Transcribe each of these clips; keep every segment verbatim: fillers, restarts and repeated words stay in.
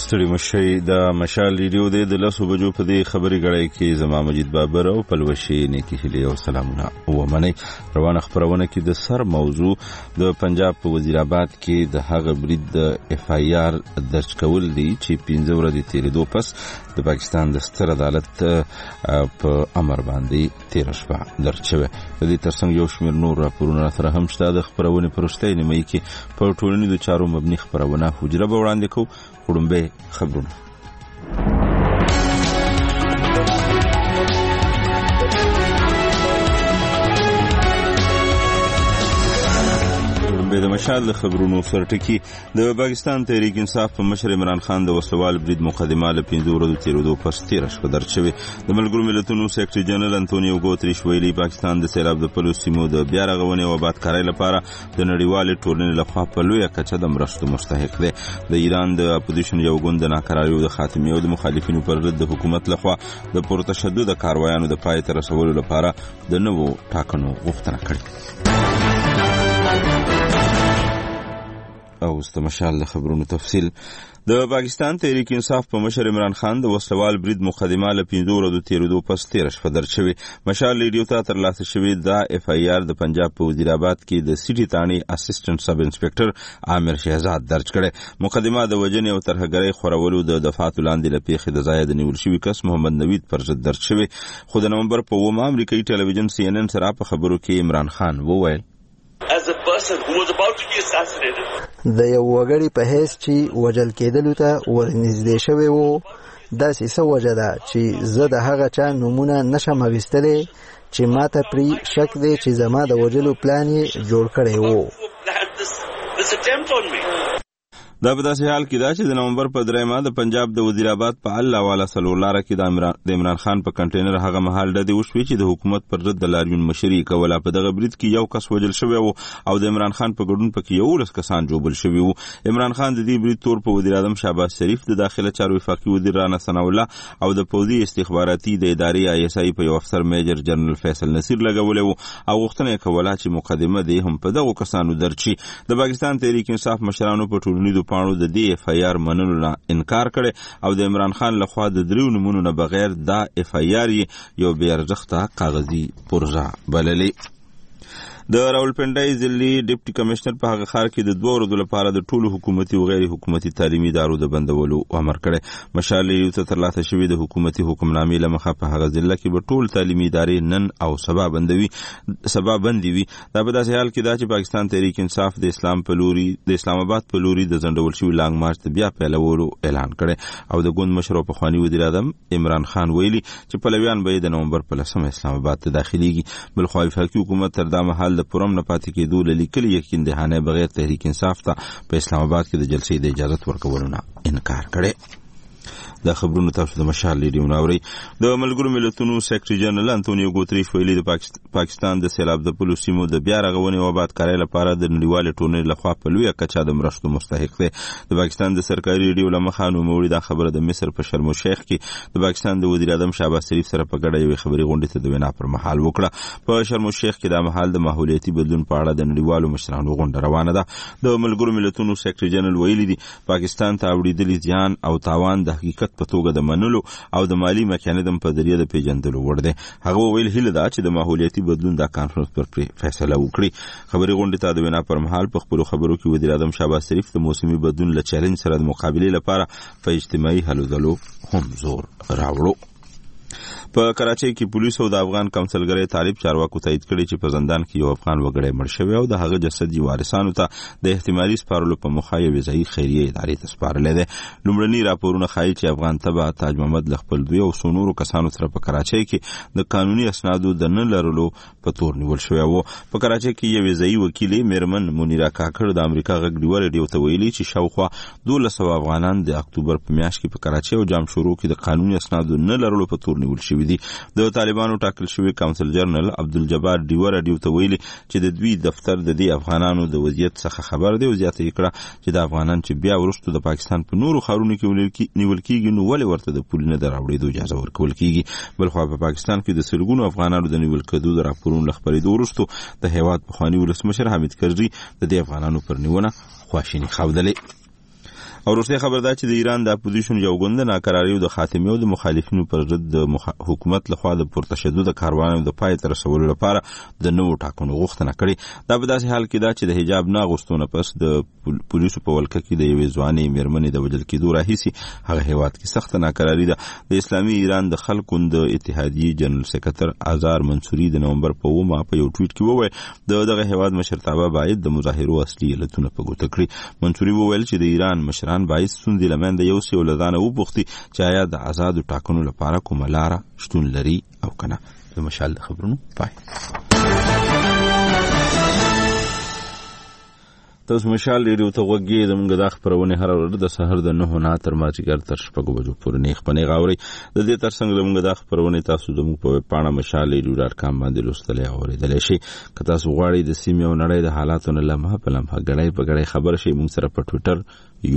ستړي مشي د مشال ریډیو د لسو بجو په دې خبري غړای کې زما مجید بابر او پلوشي نیکی هلي او سلامونه ومني. روانه خبرونه کې د سر موضوع د پنجاب په وزیرآباد کې د هغه برید د اف آی آر درج کول دي چې پنځه ورځې تیرېدو پس د پاکستان د ستر عدالت په امر باندې تیر شپه درج شوی. د دې ترڅنګ یو شمېر نور راپورونه سره هم شته. د خبرونې پرشته نیمه کې په ټولنیزو چارو مبني خبرونه حجره به وړاندې کوو. خړمبه خبرونه د مشال خبرونو سرټکی د پاکستان تحریک انصاف په مشر عمران خان د وسوال برید مقدمه له پنځه ورځې تیرېدو پس تیر شپه درج شوې. د ملګرو ملتونو سیکرټري جنرال انټونیو ګوتریش ویلي پاکستان د سیلاب د پلو سیمو د بیا رغونې او آبادکارۍ لپاره د نړیوالې ټولنې لخوا په لویه کچه د مرستو مستحق دی. د ایران د اپوزیشن یو ګوند د ناکراریو د خاتمې او د مخالفینو پر ضد د حکومت لخوا د پرتشدد کاروایانو د پای ته رسولو لپاره د نوو ټاکنو غوښتنه کړې. او استمشال د خبرونو تفصیل. د پاکستان تحریک انصاف په مشر عمران خان د وسوال برید مقدمه له پنځه ورځې تیرېدو پس تیر شپه درج شوې. مشال ریډیو ته ترلاسه شوې دا اف آی آر د پنجاب په وزیرآباد کې د سټي تانی اسسټنټ سب انسپکټر عامر شهزاد درج کړي. مقدمه د وجنې او ترهګرۍ خورولو د دفعات لاندې له پیښې د ځای د نیول شوي کس محمد نوید پر ضد درج شوې. خو د نومبر په اوومه امریکایي ټلویزیون سی ان ان سره په خبرو کې عمران خان وویل as a person who was about to be assassinated د یو وګړي په هیڅ چې وجل کېدلو ته ورنږدې شوی وو داسې څه وجه ده چې زه د هغه چا نومونه نشم اخیستلی چې ماته پرې شک دی چې زما د وجلو پلان یې جوړ کړی وو. دا په داسې حال کې دا چې د نومبر په درېیمه د پنجاب د وزیرآباد په الله والا سلولاره کې د عمران خان په کنټینر هغه مهال ډدې وشوې چې د حکومت پر ضد د لاریون مشري کوله. په دغه برید کې یو کس وژل شوی وو او د عمران خان په ګډون پکې یولس کسان جوبل شوي وو. عمران خان د دې برید تور په وزیر اعظم شهباز شریف د داخله چارو وفاقي وزیر رانا ثناء الله او د پوځي استخباراتي د ادارې آی اس آی په یو افسر میجر جنرال فیصل نصیر لګولې وو او غوښتنه کوله چې مقدمه دې هم په دغه کسانو درچی. د پاکستان تحریک انصاف مشرانو په ټولنیزو پاڼو د دې اف آی آر منلو نه انکار کړي او د عمران خان لخوا د دریو نمونو نه بغیر دا اف آی آر یو بې ارزښته کاغذي پروژه بللې. د راولپنډۍ ضلعي ډیپټي کمشنر په هغه ښار کې د دوه ورځو لپاره د ټولو حکومتي او غیر حکومتي تعلیمي ادارو د بندولو امر کړی. مشال ریډیو ته ترلاسه شوې د حکومتي حکمنامې له مخه په هغه ضلع کې به ټول تعلیمي ادارې نن او سبا بندوي سبا بندي وي. دا په داسې حال کې دا چې پاکستان تحریک انصاف د اسلام په لوري د اسلام آباد په لوري د ځنډول شوي لانګ مارچ ته بیا پیلولو اعلان کړی او د ګوند مشر او پخواني وزیر اعظم عمران خان ویلي چې پلویان به د نومبر په لسمه اسلام آباد ته داخليږي. بلخو وفاقي حکومت تر دا مهال د پرم نه پاتې کېدو له لیکلي یقین دهانه بغیر تحریک انصاف ته په اسلام آباد کې د جلسې د اجازت ورکولو نه انکار کړي. دا خبرونه تاسو د مشال ریډیو ناوري. د ملګرو ملتونو سیکرټري جنرال انټونیو ګوتریش ویلي د پاکستان د سیلاب د پلو سیمو د بیا رغونې او آبادکارۍ لپاره د نړیوالې ټولنې لخوا په لویه کچه د مرستو مستحق دی. د پاکستان د سرکاري ریډیو له مخه نوموړي دا خبره د مصر په شرم الشیخ کې د پاکستان د وزیر اعظم شهباز شریف سره په ګډه یوې خبري غونډې ته د وینا پر مهال وکړه. په شرم الشیخ کې دا مهال د ماحولیاتي بدلون په اړه د نړیوالو مشرانو غونډه روانه ده. د ملګرو ملتونو سیکرټري جنرال ویلي دي پاکستان ته اورېدلي زیان او تاوان د حقیقت په توګه د منلو او د مالی میکانیزم په ذریعه د پیژندلو وړ دی. هغه ویل هیله ده چې د ماحولیاتي بدلون د کانفرنس پر فیصله وکړي. خبري غونډې ته د وینا پر مهال په خپلو خبرو کې وزیر اعظم شهباز شریف د موسمي بدلون له چیلنج سره د مقابلې لپاره په اجتماعي هلو ځلو هم زور راوړو. په کراچۍ کې پولیسو د افغان کونسلګرۍ طالب چارواکو تایید کړي چې په زندان کې یو افغان وګړی مړ شوی او د هغه جسد یې وارثانو ته د احتمالي سپارلو په موخه یوې ځایي خیریه ادارې ته سپارلی دی. لومړني راپورونه ښایي چې افغان تبع تاج محمد له خپل دوی او څو نورو کسانو سره په کراچۍ کې د قانوني اسنادو د نه لرلو په تور نیول شوی و. په کراچۍ کې یوې ځایي وکیلې میرمن منیرا کاکړ د امریکا غږ ډیوه ریډیو ته ویلي چې شاوخوا دولس سوه افغانان د اکتوبر په میاشت کې په کراچۍ او جامشورو کې د قانوني اسنادو نه لرلو په تور نیول شوي دي. د طالبانو ټاکل شوی کونسل جنرال عبدالجبار ډیوه راډیو ته ویلي چې د دوی دفتر د دې افغانانو د وضعیت څخه خبر دی او زیاته یې کړه چې د افغانان چې بیا وروسته د پاکستان په نورو ښارونو کې نیول کېږي نو ولې ورته د پولي نه د راوړېدو اجازه ورکول کېږي. بلخوا په پاکستان کې د سلګونو افغانانو د نیول کېدو د راپورونو له خپرېدو وروسته د هېواد پخواني ولسمشر حامد کرزي د دې افغانانو پر نیونه خواشیني ښودلې. او وروستۍ خبر دا چې د ایران د اپوزیشن یو ګوند د ناکراري او د خاتمې او د مخالفینو پر ضد د مخ... حکومت لخوا د پرتشدد کاروان د پای تر رسولو لپاره د نوو ټاکنو غوښتنه کړې. دا په داسې حال کې دا چې د حجاب نه اغوستو پس د پولیسو په ولکه کې د یوې ځوانې میرمنې د وژل کېدو راهیسې هغه هیواد کې سخته ناکراري ده. د اسلامي ایران د خلکو د اتحادیې جنرال سکرټر آزار منصوري د نومبر په اومه په یو ټویټ کې وویل د دغه هیواد مشرتابه باید د مظاهرو اصلي علتونه په ګوته کړي. منصوري وویل چې د ایران مشران باید ستونزې له منځه یوسي او له ځانه وپوښتي چې آیا د آزادو ټاکنو لپاره کومه لاره شتون لري او که نه. د مشال د خبرونو پای. تاسو مشال ریډیو ته غوږی زموږ د خبرونه هر ورځ د سحر د نه نه تر ماځګر تر شپږ بجو پورې نه خپنه غاوري. د دې ترڅنګ زموږ د خبرونه تاسو زموږ په پاڼه مشال ریډیو ډاټ کام باندې لوستلې او اوریدلې شي. که تاسو غواړئ د سیمې او نړۍ د حالاتو نه لمحه په لمحه غړای په غړای خبر شي، موږ سره په ټوئیټر،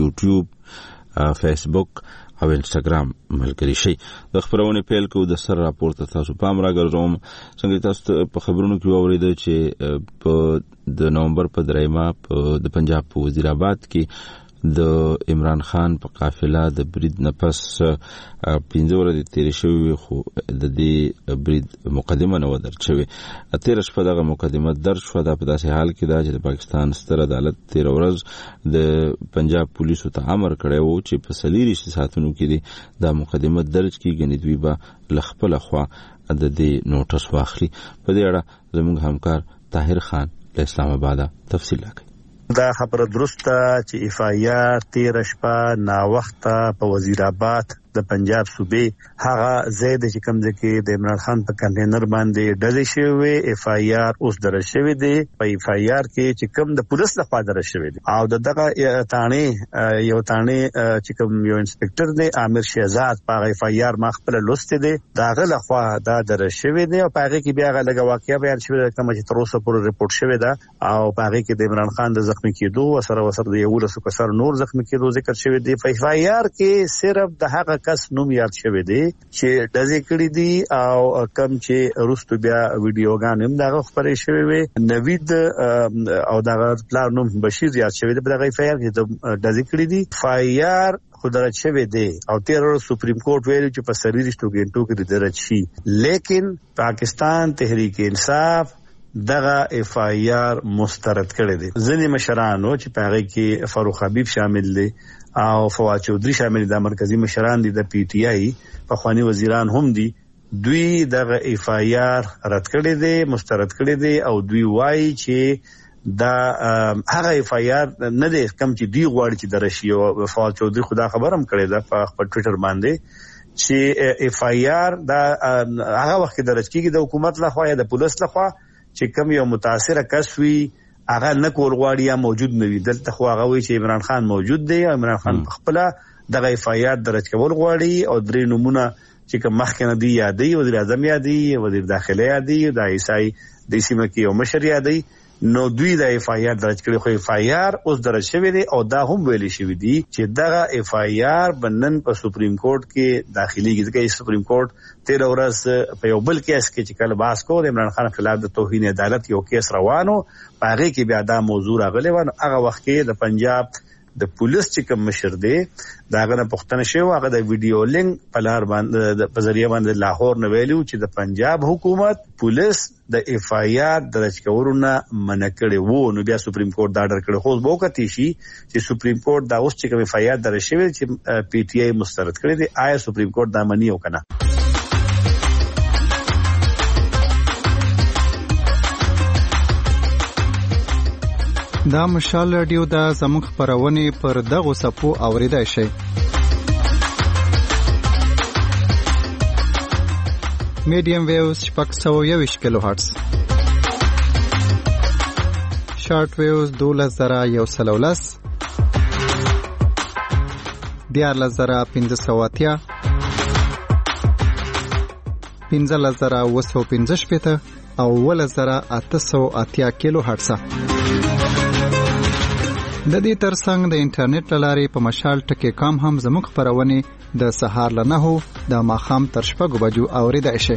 یوټیوب، فیسبوک او انستګرام ملګری شي. د خبرونه پیل کو د سر راپورته تاسو پام راګرځوم. څنګه تاسو په خبرونو کې اوریدل چې په د نومبر په دریمه په د پنجاب په وزیر آباد کې د عمران خان په قافله د برید نه پس پنځه ورځې تیرې شوې، خو د دې برید مقدمه نه و درج شوې. تېره شپه دغه مقدمه درج شوه. دا په داسې حال کې ده چې د پاکستان ستر عدالت تېره ورځ د پنجاب پولیسو ته امر کړی و چې په څلېرویشت ساعتونو کې دې دا مقدمه درج کړي، ګنې دوی به له خپله خوا د دې نوټس واخلي. په دې اړه زموږ همکار طاهر خان له اسلام آباد تفصیل راکړي. دا خبره درسته چې اف آی آر تیره شپه نا وخته په وزیر آباد د پنجاب صوبې هغه زید چې کوم ځکه د عمران خان په کنټینر باندې ډلې شوی. اف آی آر اوس درج شوی دی. په اف آی آر کې چې کوم د پولیس لخوا درج شوی دی او دغه تانه یو تانه چې کوم یو انسپکټر دی عامر شهزاد په اف آی آر ما خپل لوست دی داغه لخوا دا درج شوی دی او پاره کې بیا غلګه واقعیا بیان شوی دی کوم چې تر اوسه پورې ریپورت شوی دی او پاره کې د عمران خان د زخمی کېدو او سره وسره د یو لسو کسر نور زخمی کېدو ذکر شوی دی. په اف آی آر کې صرف د هغه کس نوم یاد شوی دی چې دزې کړی دی او کم چې روستو بیا ویډیوګان هم دغه خبرې شوی وي. نوید او دغه پلان نوم بشیر یاد شوی دی په دغه اف آی آر کې دزې کړی دی. اف آی آر خدای شوی دی او تیر سپریم کورټ ویل چې په سریریشتو ګنټو کې درج شي، لیکن پاکستان تحریک انصاف دغه اف آی آر مسترد کړی دی. ځینې مشرانو چې په هغه کې فاروق حبیب شامل دی او فواد چودھری شامل دي، مرکزی مشران دي، د پی ټی آی په خواني وزیران هم دي، دوی دغه اف آی آر رد کړی دی، مسترد کړی دی او دوی وایي چې دا هغه اف آی آر نه دی کم چې دی غواړي چې درشي. او فواد چودھری خدا خبر هم کړی دا په خپل ټوئیټر باندې چې اف آی آر دا هغه وخت درج کیږي د حکومت لخوا یا د پولیس لخوا چې کم یو متاثر کس وي هغه نه کول غواړي یا موجود نه وي. دلته خو هغه وایي چې عمران خان موجود دی او عمران خان په خپل دغه اف آی آر درج کول غواړي او درې نمونه چې کوم مخکنه دی یادي، وزیر اعظم یادي، وزیر داخله یادي، د عیسائی د سیمه کې یو مشر یادي، نو دوی د اف آی آر درج کړي. خو اف آی آر اوس درج شوی دی او دا هم ویلي شوی دی چې دغه اف آی آر بنن په سپریم کورټ کې داخليږي ځکه سپریم کورټ تیر ورځ په یو بل کیس کې چې کله باس کو د عمران خان خلاف د توهین عدالت یو کیس روانو پاره کې بیا دا موضوع راغلی و. هغه وخت کې د پنجاب د پولیس چې کوم مشر دی داغه نه پښتنه شو، هغه د ویډیو لینک په لار باندې په ذریعہ باندې لاهور نه ویلو چې د پنجاب حکومت پولیس د اف آی آر درج کولونه منع کړي وو. نو بیا سپریم کورټ دا آرډر کړی، خو وګورئ شي چې سپریم کورټ دا اوس چې کوم اف آی آر درج شوی چې پی ټی آی مسترد کړی دی، آیا سپریم کورټ دا منی او کنه؟ دا مشال رادیو دا زموږ خبرونه پر دغه صفو اوریدای شي. میډیم ویوز شپږ سوه یوویشت کیلو هرتز، شارټ ویوز دولس زره یو سل او لس، دیارلس زره پنځه سوه اتیا، پنځلس زره اوه سوه پنځه شپېته او اوولس زره اته سوه اتیا کیلو هرتز. د دې ترڅنګ د انټرنیټ لارې په مشال ټکی کام هم زموږ خبرونه د سهار له نهو د ماښام تر شپږو بجو اوریدای شي.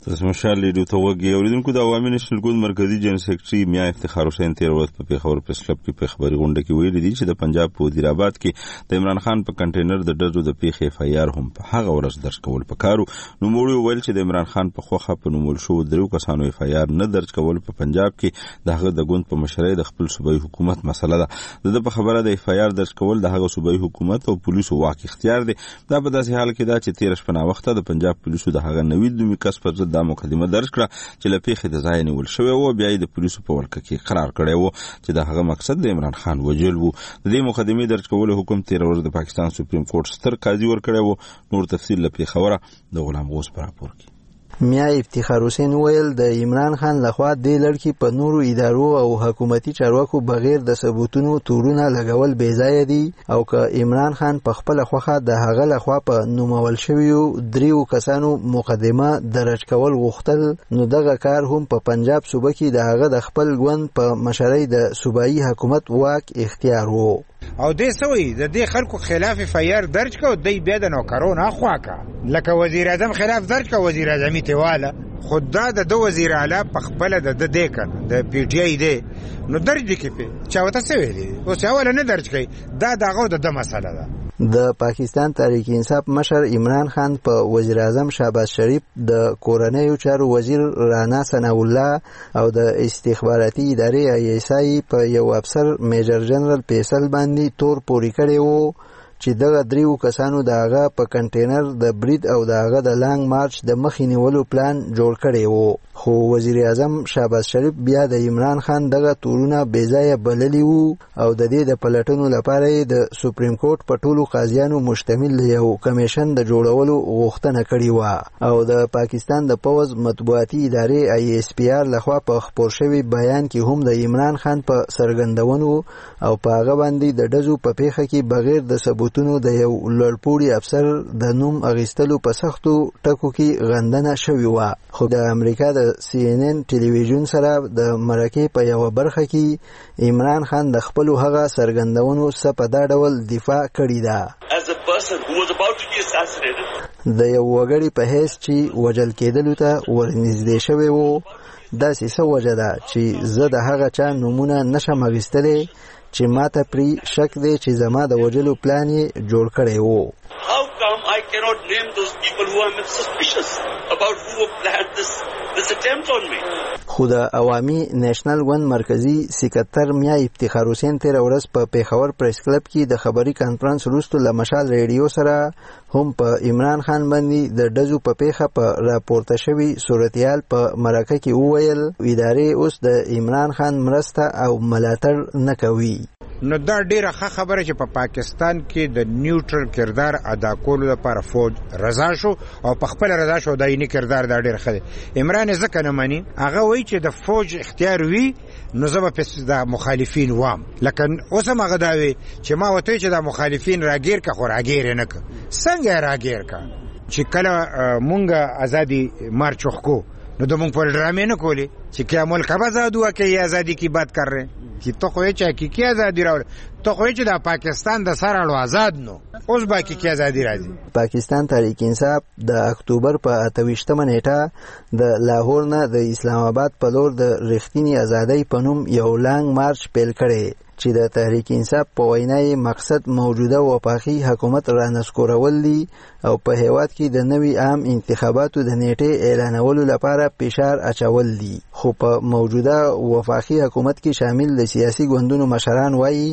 تاسمشال لیډو ته وګي اوریدونکو د عوامي نېشنل ګوند مرکزی جنرال سیکریټري میا افتخار حسین تیر ورځ په پیښور پریس کلب کې په خبري غونډه کې ویلي دي چې د پنجاب په وزیر آباد کې د عمران خان په کنټینر د ډزو د پیښې اف آی آر هم په هغه ورځ درج کول پکارو. نو موږ ویل چې د عمران خان په خوخه په نومول شو درو کسانو اف آی آر نه درج کول په پنجاب کې د هغه د ګوند په مشرۍ د خپل صوبایي حکومت مسله ده. د په خبره د اف آی آر درج کول د هغه صوبایي حکومت او پولیسو واک اختیار دي. دا په داسې حال کې دا چې تیر شپه نا وخت د پنجاب پولیسو د هغه نوید دومي کس پر ضد د مقدمه درج چې له پیښې د ځای نیول شوی و، بیا یې د پولیسو په ولکه کې قرار کړی و چې د هغه مقصد د عمران خان وجل و. د دې مقدمې درج کولو حکم تیر ورځ د پاکستان سپریم کورټ ستر قاضي ورکړی و. نور تفصیل له پیښوره د غلام غوث په راپور کې. میا افتخار حسین ویل د عمران خان لخوا د لړکی په نورو ادارو او حکومتي چارواکو بغیر د ثبوتونو تورونه لګول بې ځای دي، او که عمران خان په خپل خوخه د هغه لخوا په نومول شویو دریو کسانو مقدمه درج کول غوښتل، نو دغه کار هم په پنجاب صوبه کې د هغه د خپل ګوند په مشرۍ د صوبایي حکومت واک اختیار وو. او دې سوي د دې خلکو خلاف فیر درج کو دی بیا د نوکرونو اخوا کا لکه وزیر اعظم خلاف درج کو وزیر اعظمي تیواله خود دا د دو وزیر اعلی په خپل د د دې کن د پی ټی آی دی نو درج دي کې په چاوته سوي دي او څاول نه درج کوي. دا دغه د د مسله ده. د پاکستان تحریک انصاف مشر عمران خان په وزیر اعظم شهباز شریف د کورنیو چارو وزیر رانا ثناء الله او د استخباراتي ادارې ای ایس آی په یو افسر میجر جنرال فیصل باندې تور پوری کړی وو چې دغه دریو کسانو د هغه په کنټینر د برید او د هغه د لانګ مارچ د مخې نیولو پلان جوړ کړی وو. خو وزیر اعظم شهباز شریف بیا د عمران خان دغه تورونه بې ځایه بللي وو او د دې د پلټنو لپاره یې د سپریم کورټ په ټولو قاضیانو مشتمل یو کمیشن د جوړولو غوښتنه کړې وه. او د پاکستان د پوز مطبوعاتي ادارې ای ایس پی آر لخوا په خپور شوي بیان کې هم د عمران خان په څرګندونو او په هغه باندې د ډزو په پیښه کې بغیر د ثبوتونو د یو لوړپوړي افسر د نوم اخیستلو په سختو ټکو کې غندنه شوې وه. خو د امریکا د سی ان ان ټلویزیون سره د مرکې په یو برخه کې عمران خان د خپل هغه څرګندونو څخه په دا ډول دفاع کړې ده. As a person who was about to be assassinated, د یو وګړي په حیث چې وجل کېدلو ته ورنږدې شوی وو، داسې څه وجه ده چې زه د هغه چا نومونه نشم اخیستلی چې ماته پرې شک دی چې زما د وجلو پلان یې جوړ کړی وو. how come I cannot name those people who I'm suspicious about who planned this this attempt on me? خو د عوامي نېشنل ګوند مرکزی سکرټر میا افتخار حسین تیر ورځ په پیښور پریس کلب کې د خبري کانفرنس وروسته له مشال ریډیو سره هم په عمران خان باندې د ډزو په پیښه په راپورته شوی صورتحال په مرکه کې وویل ادارې اوس د عمران خان مرسته او ملاتړ نه کوي. نو دا ډیره ښه خبره چې په پا پاکستان کې د نیوټرل کردار ادا کولو لپاره فوج رضا شو او په خپل رضا شو دایني کردار دا ډیر ښه دی. عمران ځکه نه مانی هغه وایي چې د فوج اختیار وي نو زه به د مخالفین وام، لکه اوس هم هغه دا وي چې ما وته چې د مخالفین راګیر که خو راګیر نه که څنګه راګیر که چې کله مونږ ازادي مارچ وکړو نو د مونږ پر ډرامې نه کولې چې کیا ملک آزاد ہوا کہ یہ آزادی کی بات کر رہے ہیں کہ تو خو چې کی کی آزادی راوړ تو خو چې د پاکستان د سره اړو آزاد نو اوس باقي کی آزادی راځي. پاکستان تحریک انصاف د اکتوبر په اتویشتمه نیټه د لاهور نه د اسلام آباد په لور د رښتینی ازادۍ په نوم یو لانګ مارچ پیل کړی چې د تحریک انصاف په وینای مقصد موجوده وفاقي حکومت را نسکورول دي او په هیواد کې د نوي عام انتخاباتو د نیټې اعلانولو لپاره فشار اچول دي. خو په موجوده وفاقي حکومت کې شامل د سیاسي ګوندونو مشران وایي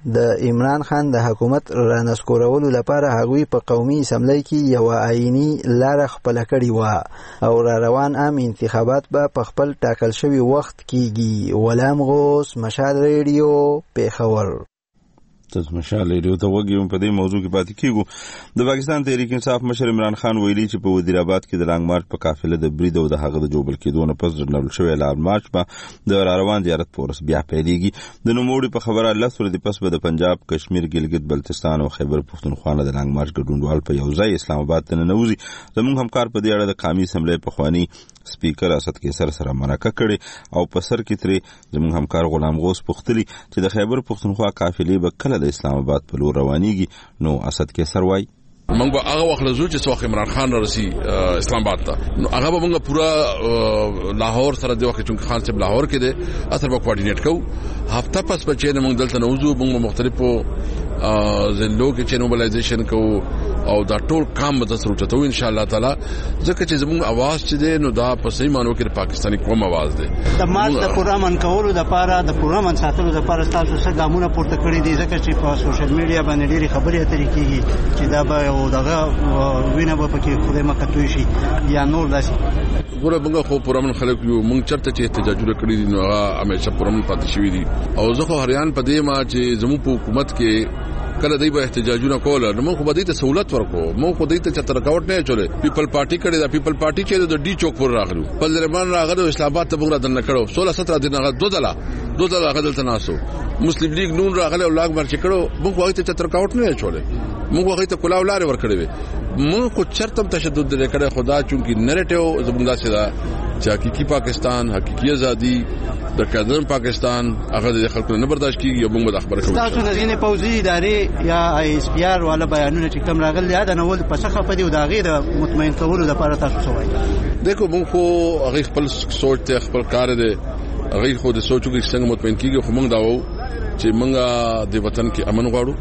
د عمران خان د حکومت را نسکورولو لپاره هغوی په قومي اسمبلی کې یو آئینی لاره خپله کړې وه او را روان عام انتخابات به په خپل ټاکل شوي وخت کېږي. غلام غوث، مشال ریډیو، پیښور. تاسو مشال ریډیو ته وګورئ. په دې موضوع کې پاتې کیږو. د پاکستان تحریک انصاف مشر عمران خان ویلي چې په وزیر آباد کې د لانګ مارچ په قافله د برید او د هغه د جوبل کېدو نه پس جنرال شوی لار مارچ په د روان زیارت پورس بیا پیلېږي. د نوموړي په خبره الله سره د پس به د پنجاب، کشمیر، ګلګت بلتستان او خیبر پختونخوا د لانګ مارچ ګډونوال په یو ځای اسلام آباد ته ننوځي. زموږ همکار په دې اړه د قومي اسمبلی پخوانی سپیکر اسد کیسر سره مرکه کړې او په سر کې ترې زموږ همکار غلام غوث پختلی چې د خیبر پختونخوا قافلې به کله د اسلام آباد په لور روانېږي. نو اسد کیسر وایي موږ به هغه وخت لزو چې څوک عمران خان راسي اسلام آباد ته نو هغه به موږ پورا لاهور سره د وخت چې خان صاحب لاهور کې دي اثر به کوارډینیټ کوو هفته پس په چې موږ دلته نوځو موږ مختلفو زلو کې چې موبلایزیشن کوو او دا ټول کام به تاسو ته ان شاء الله تعالی ځکه چې زموږ आवाज چې دی نو دا په صحیح مانو کې پاکستاني قوم आवाज دی د مال د پروګرام کولو د لپاره د پروګرام ساتلو د لپاره تاسو څه ګامونه پورته کړی دي ځکه چې په سوشل میډیا باندې ډېری خبرې اترې کیږي چې دا به او دغه وینه به پکې خوري مکتوي شي یا نور داسې ګوره موږ خو پرامن خلک یو موږ چرته چې احتجاجونه کړی دي نو هغه همیشه پرامن پاتې شوی دي او زه خو هریان په دې ما چې زموږ په حکومت کې کله دای به احتجاجونه کول نو موږ خو دې ته سہولت ورکو موږ خو دې ته چتر رکاوټ نه چولې پیپل پارټي کړي دا پیپل پارټي چې د ډي چوک پر راغلو په درمان راغلو اسلام آباد ته موږ دنه کړو سولہ سترہ دن هغه دو ځله دو ځله هغه دلته ناسو مسلم لیگ نون راغله او لاګ مرچ کړو موږ خو ته چتر رکاوټ نه چولې موږ هغه ته کلاو لارې ور کړې موږ خو چرتم تشدد لري کړه خدا چونکی نریټیو زموږ داسې دا چې حقيقي پاکستان حقيقي ازادي د کډن پاکستان هغه د خلکو نه برداشت کیږي موږ د خبره کوو تاسو نه ځینې پوځي ادارې یا آی اس پی آر والا بیانونه چې کوم راغلي دا نه ول پسخه په دې او دا غیر مطمئن کولو لپاره تاسو څه وایي دیکھو موږ خو هغه خپل سوچ ته خپل کار دی هغه خو د سوچو کې څنګه مطمئن کیږي خو موږ دا وو چې موږ د وطن کې امن غواړو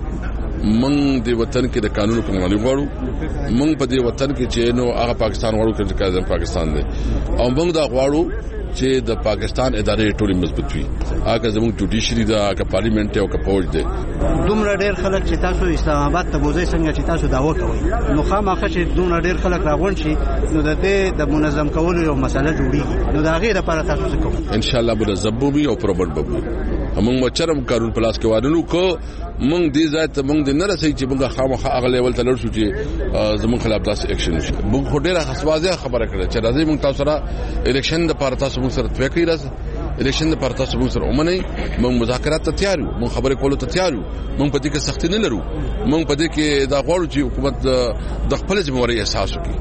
موږ د وطن کې د قانون پابندي غواړو موږ په دې وطن کې چې نو هغه پاکستان غواړو چې کاظم پاکستان دی او موږ دا غواړو چې د پاکستان ادارې ټولې مضبوط وي هغه زموږ جوډیشري دا هغه پارلیمنت او هغه فوج دی دومره ډېر خلک چې تاسو اسلام آباد ته بوزي څنګه چې تاسو داوا کوئ نو خامخا چې دومره ډېر خلک راغون شي نو د دې د منظم کولو یو مسله جوړیږي نو دا غیر لپاره تاسو څه کوئ ان شاء الله منظم وي او پروبټ وي موږ مچرم قانون پلاس کې وادنو کو موږ دې ځای ته موږ د نه رسي چې موږ خامخا اغه لیول ته لړ شو چې زموږ خلاف داسې اکشن وشي موږ ډېره خاصه خبره کړې چې راځي موږ تاسو سره الیکشن د پاره تاسو موږ سره توګه راځي الیکشن د پاره تاسو موږ سره ومنئ موږ مذاکرات ته تیار یو موږ خبرې کولو ته تیار یو موږ په دې کې سختي نه لرو موږ په دې کې دا غواړو چې حکومت د خپل ځموري احساس وکړي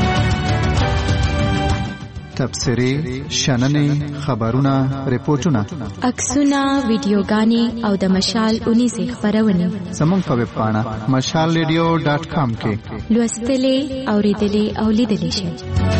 تبصرې شننې خبرونه ریپورتونه عکسونه ویډیوګانې او د مشال اونیزه خبرونه زموږ په ویب پاڼه مشال ریډیو ډاټ کام کې لوستلې اوریدلې او لیدلې شئ.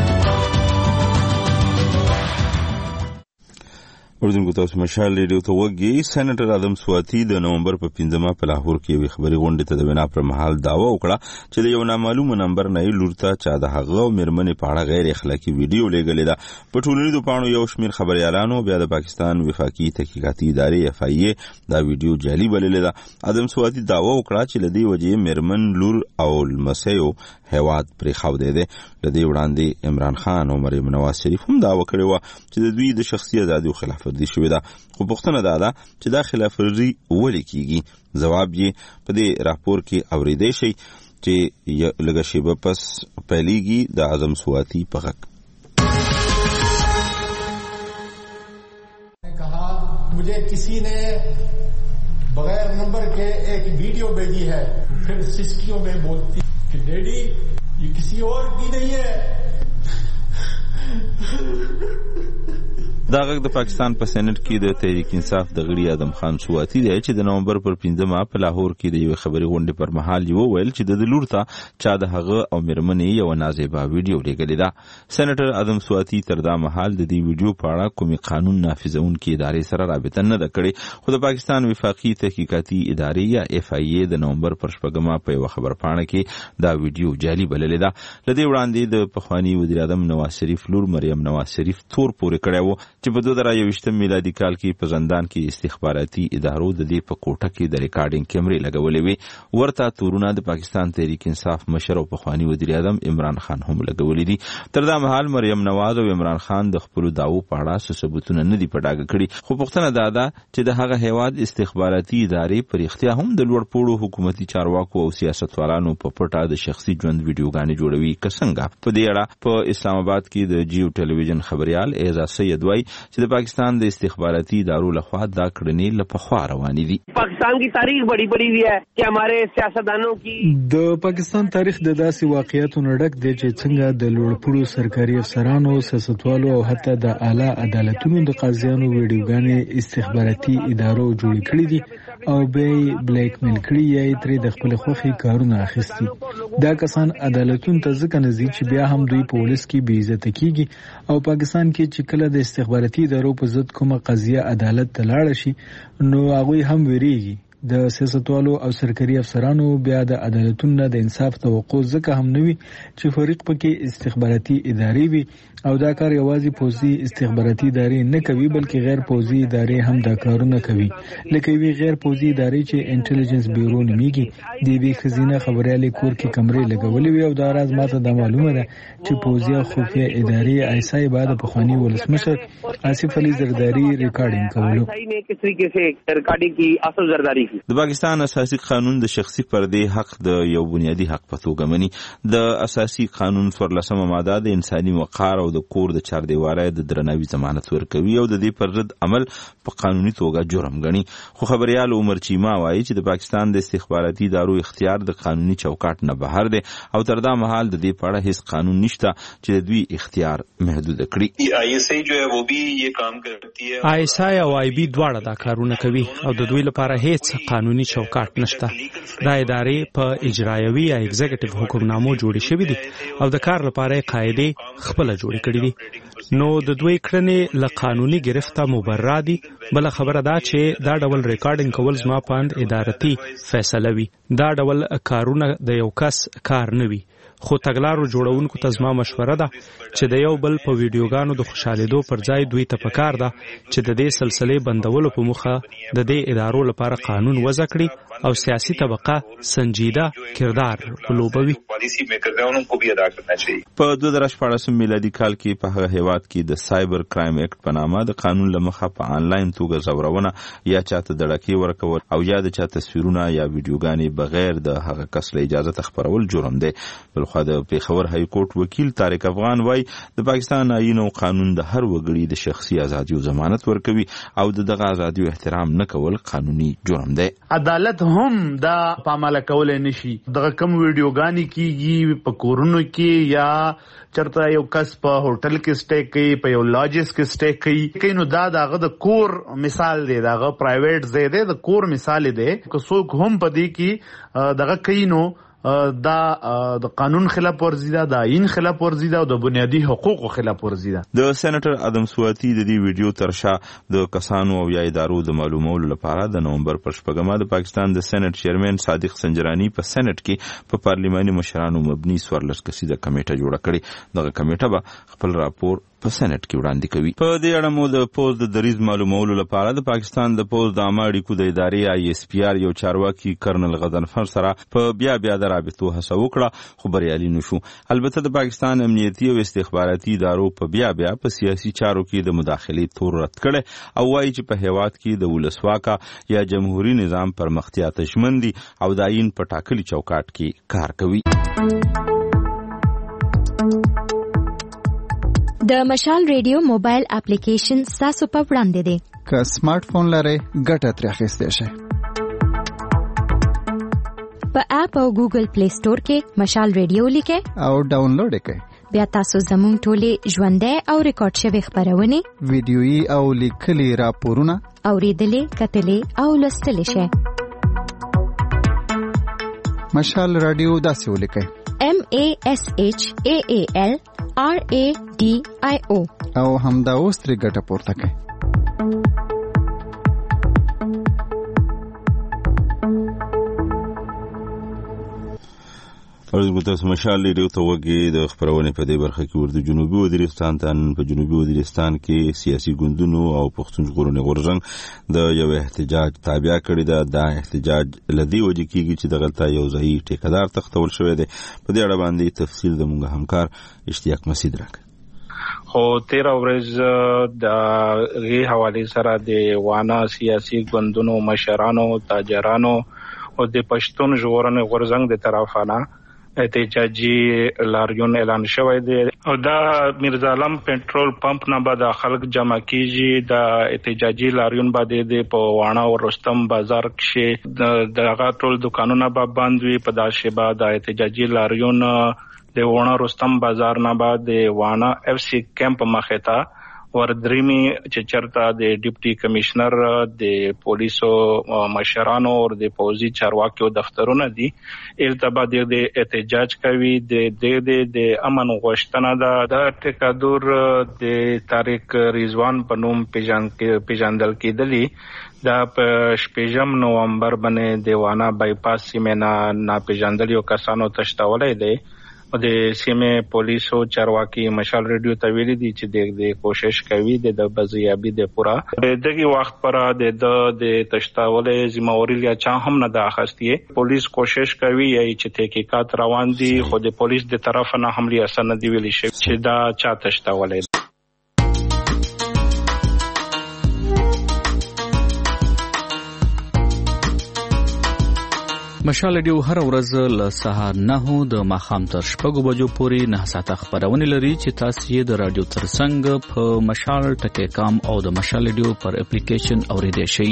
اردوونکو تاسو مشال ریډیو ته وګورئ. سېنیټر ادم سواتی د نومبر په پنځمه په لاهور کې یو خبري غونډه ته د وینا پر مهال داوا وکړه چې د یو نامعلوم نمبر نه لورته چا د هغه مېرمنې په اړه غیر اخلاقی ویډیو لګولې ده. په ټولنیزو پاڼو یو شمېر خبريالانو بیا د پاکستان وفاقي تحقیقاتي ادارې اف ای ای دا ویډیو جعلي بللې ده. ادم سواتی داوا وکړه چې لدی وجې مېرمن لور او لمسیو هواد پرې خو دی دی لدی وړاندې عمران خان او مریم نواز شریف هم داوا کړې و چې د دوی د شخصي ازادي او خلاف ورزي شوې ده. خو پوښتنه دا ده چې دا خلاف ورزي ولې کیږي. ځواب یې په دې راپور کې اورېدای شي چې لږه شیبه پس پیلېږي د اعظم سواتی په غږ. मुझे किसी ने बगैर नंबर के एक वीडियो भेजी है फिर सिस्कियों में बोलती कि डैडी ये किसी और की नहीं है. دا غږ د پاکستان په سېنات کې د تحریک انصاف د غړي ادم خان سواتی دی چې د نومبر پر پنځمه په لاهور کې د یو خبري غونډې پر مهال یو ویل چې د لور ته چا د هغه او مېرمنې یو نازیبا ویډیو لګولې ده. سېنیټر ادم سواتی تر دا مهال د دې ویډیو په اړه کومي قانون نافذونکي ادارې سره رابطه نه ده کړې خو د پاکستان وفاقي تحقیقاتي ادارې یا اف ای ای د نومبر پر شپږمه په یو خبر پاڼه کې دا ویډیو جعلي بللې ده. لدې وړاندې د پخوانی وزیر اعظم نواز شریف لور مریم نواز شریف تور پورې کړی و چې په دوه زره یوویشتم میلادي کال کې په زندان کې استخباراتي ادارو د دې په کوټه کې د ریکارډینګ کیمرې لګولې وي. ورته تورونه د پاکستان تحریک انصاف مشر او پخوانی وزیر اعظم عمران خان هم لګولې دي. تر دا مهال مریم نواز او عمران خان د خپل داوو په اړه ثبوتونه نه دي پټاګه کړي. خو پوښتنه دا ده چې د هغه هیواد استخباراتي ادارې پر اختیا هم د لوړ پوړو حکومتي چارواکو او سیاستوالانو په پټه د شخصي ژوند ویډیوګانې جوړوي. که څنګه په دې اړه په اسلام آباد کې د جیو ټلویزیون خبريال اعزاز سید وای چې د پاکستان د استخباراتي ادارو لخوا دا کړنې له پخوا روانې دي. پاکستان کی تاریخ بڑی بڑی ہوئی ہے کہ ہمارے سیاستدانوں کی د پاکستان تاریخ د داسې واقعیتونو ډک دی چې څنګه د لوړپوړو سرکاري افسرانو، سیاستوالو او حتی د اعلی عدالتونو د قاضیانو ویډیوګانې استخباراتي ادارو جوړې کړې دي او به بلیک میل کړی یې ترې د خپل خوخي کارونه اخیستي. دا کسان عدالتونو ته ځکه نه ځي چې بیا هم دوی پولیس کې بې عزته کیږي او پاکستان کې چې کله د استخباراتي ادارو په ضد کومه قضیه عدالت ته لاړه شي نو هغه هم ویریږي. د سیاستوالو او سرکاري افسرانو بیا د عدالتونو د انصاف توقع ځکه هم نوي چې فریق پکې استخباراتي ادارې وي او دا کار یوازې پوزي استخباراتي ادارې نه کوي بلکې غیر پوزي ادارې هم دا کارونه کوي. لکه وی غیر پوزي ادارې چې انټيليجنس بیورو نمیږي د دې خزینه خبريالي کور کې کمرې لګولې وي او دا راز ماته د معلومه ده چې پوزي خفیه ادارې ایسای بعد په خواني ولسمشر آصف علي زرداری ریکارډینګ کولو. ایسای نے کس طریقے سے ریکارډینګ کی آصف زرداری کی. د پاکستان اساسي قانون د شخصي پردې حق د یو بنیادی حق په توګه مني. د اساسي قانون څوارلسمه ماده د انساني وقار او د کور د چاردیوالۍ د درناوي ضمانت ورکوي او د دې پر ضد عمل په قانوني توګه جرم ګڼي. خو خبريال عمر چیما وایي چې د پاکستان د استخباراتي ادارو اختیار د قانوني چوکاټ نه بهر دی او تر دا مهال د دې په اړه هیڅ قانون نشته چې د دوی اختیار محدود کړي. آئی ایس آئی جو ہے وہ بھی یہ کام کرتی ہے. آئی ایس آئی او آئی بی دواړه دا کارونه کوي او د دوی لپاره هیڅ قانوني چوکاټ نشته. دا ادارې په اجرایوي یا ایگزیکټیو حکمنامو جوړې شوې دي او د کار لپاره قاعده خپل جوړې کړې دي. نو د دوی کړنې له قانوني گرفته مبرر دي. بل خبره دا چې دا ډول ریکارډینګ کول زما پاند ادارتي فیصله وي. دا ډول کارونه د یو کس کار نه وي. خو تګلارو جوړونکو ته زما مشوره ده چې د یو بل په ویډیوګانو د خوشالېدو پر ځای دوی ته پکار ده چې د دې سلسلې بندولو په موخه د دې ادارو لپاره قانون وضع کړي او سیاسي طبقه سنجیده کردار ولوبوي. په دوه زره شپاړسم میلادي کال کې په هغه هیواد کې د سایبر کرایم اکټ په نامه د قانون له مخه په انلاین توګه زورونه یا چاته دړکې ورکول او یا د چا تصویرونه یا ویډیوګانې بغیر د هغه کس له اجازه خپرول جرم دی. بلخو د پیښور های کورټ وکیل طارق افغان وایي د پاکستان آئین او قانون د هر وګړي د شخصي ازادیو ضمانت ورکوي او د دغه ازادیو احترام نه کول قانوني جرم دی. عدالت هم دا پاماله کولای نشي. دغه کم ویډیوګانی کیږي په کورونو کې یا چرته یو کس په هوټل کې سټے کوي، په یو لاجز کې سټے کوي کینو دا دغه د کور مثال دی، دغه پرایویټ ځای دی، د کور مثال دی. که څوک هم پدې کې دغه کینو دا د قانون خلاف ورزي ده، د آئین خلاف ورزي ده او د بنیادی حقوقو خلاف ورزي ده. د سېنیټر ادم سواتی د دې ویډیو ترشا د کسانو او یا ادارو د معلومولو لپاره د نومبر پر شپږمه د پاکستان د سېنیټ چیرمن صادق سنجرانی په سېنیټ کې په پارلیماني مشرانو مبني څوارلس کسیزه کمیټه جوړه کړې. دغه کمیټه به خپل راپور په سېنیټ کې وړاندې کوي. په دې اړه مو د پوز د دریز معلومولو لپاره د پاکستان د پوز د عامه اړیکو د ادارې آی ایس پی آر یو چارواکي کرنل غضنفر سره په بیا بیا د رابطو هڅه وکړه خو بریالي نشو. البته د پاکستان امنیتي او استخباراتي ادارو په بیا بیا په سیاسي چارو کې د مداخلې تور رد کړي او وایي چې په هیواد کې د ولسواکه یا جمهوریت نظام پرمختیا تشمن دي او د آئین په ټاکلي چوکاټ کې کار کوي. د مشال ریډیو موبایل اپلیکیشن تاسو په وړاندې دی. که سمارټ فون لرئ ګټه ترې اخیستی شئ. په اپ او ګوګل پلی سٹور کې مشال ریډیو لیکئ او ډاونلوډ کړئ. بیا تاسو زموږ ټولې ژوندۍ او ریکارډ شوي خبرونه، ویډیويي او لیکلي راپورونه اوریدلې، کتلې او لوستلې شئ. مشال رادیو داسې ولیکئ: M A S H A A L R A D I O او همدا اوس ترې ګټه پورته کړئ. ورځ تاسو مشال ریډیو ته وګورئ. د خبرونه په دې برخه کې ورته جنوبي وزیرستان ته په جنوبي وزیرستان کې سیاسي ګوندونو او پښتون ژغورنې غورځنګ د یو احتجاج تابع کړی دا. دا احتجاج لدی وجه کېږي چې دغه یو ځای ټیکدار تختول شوی دی. په دې اړه باندې تفصیل د موږ همکار اشتیاق مسعود راکړي. خو تیر ورځ د غي حواله سره د وانا سیاسي ګوندونو مشرانو، تاجرانو او د پښتون ژغورنې غورځنګ د طرفانه احتجاجي لاریون اعلان شوی دی او دا میرزا علم پټرول پمپ نه بعد خلک جمع کیږي د احتجاجي لاریون باندې د په وانا او رستم بازار کې دغه ټول دکانونه به بند وي په داسې بعد د احتجاجي لاریون د وانا رستم بازار نه بعد د وانا اف سی کیمپ مخه وردریمی چې چرته د ډیپټي کمشنر د پولیسو مشرانو او د پوزي چارواکیو دفترونه دي التبا د احتجاج کوي د د د امن غوښتنه ده د ټکادور د طارق رضوان په نوم پیژندل کېدلی دا په شپږم نومبر باندې دیوانه بایپاس سیمه نه پیژندل یو کسانو تشتاولې دي د سیمه پولیسو چارواکي مشال ریډیو ته ویلي دي چې د کوشش کوي د بازیابي د پورا دغه وخت پر د د تشتاولې ذمہواری یا چا هم نه د اخستې پولیس کوشش کوي چې تحقیقات روان دي خو د پولیس د طرف نه حمله اثر نه دی ویلي شي چې دا چا تشتاولې مشال ډیو هر ورځ له سهار نه د ماخام تر شپږو بجو پورې نه ساعته خبرونه لري چې تاسو یې د رادیو ترڅنګ په مشال ټکی کام او د مشال ډیو پر اپلیکیشن اوریدئ شئ.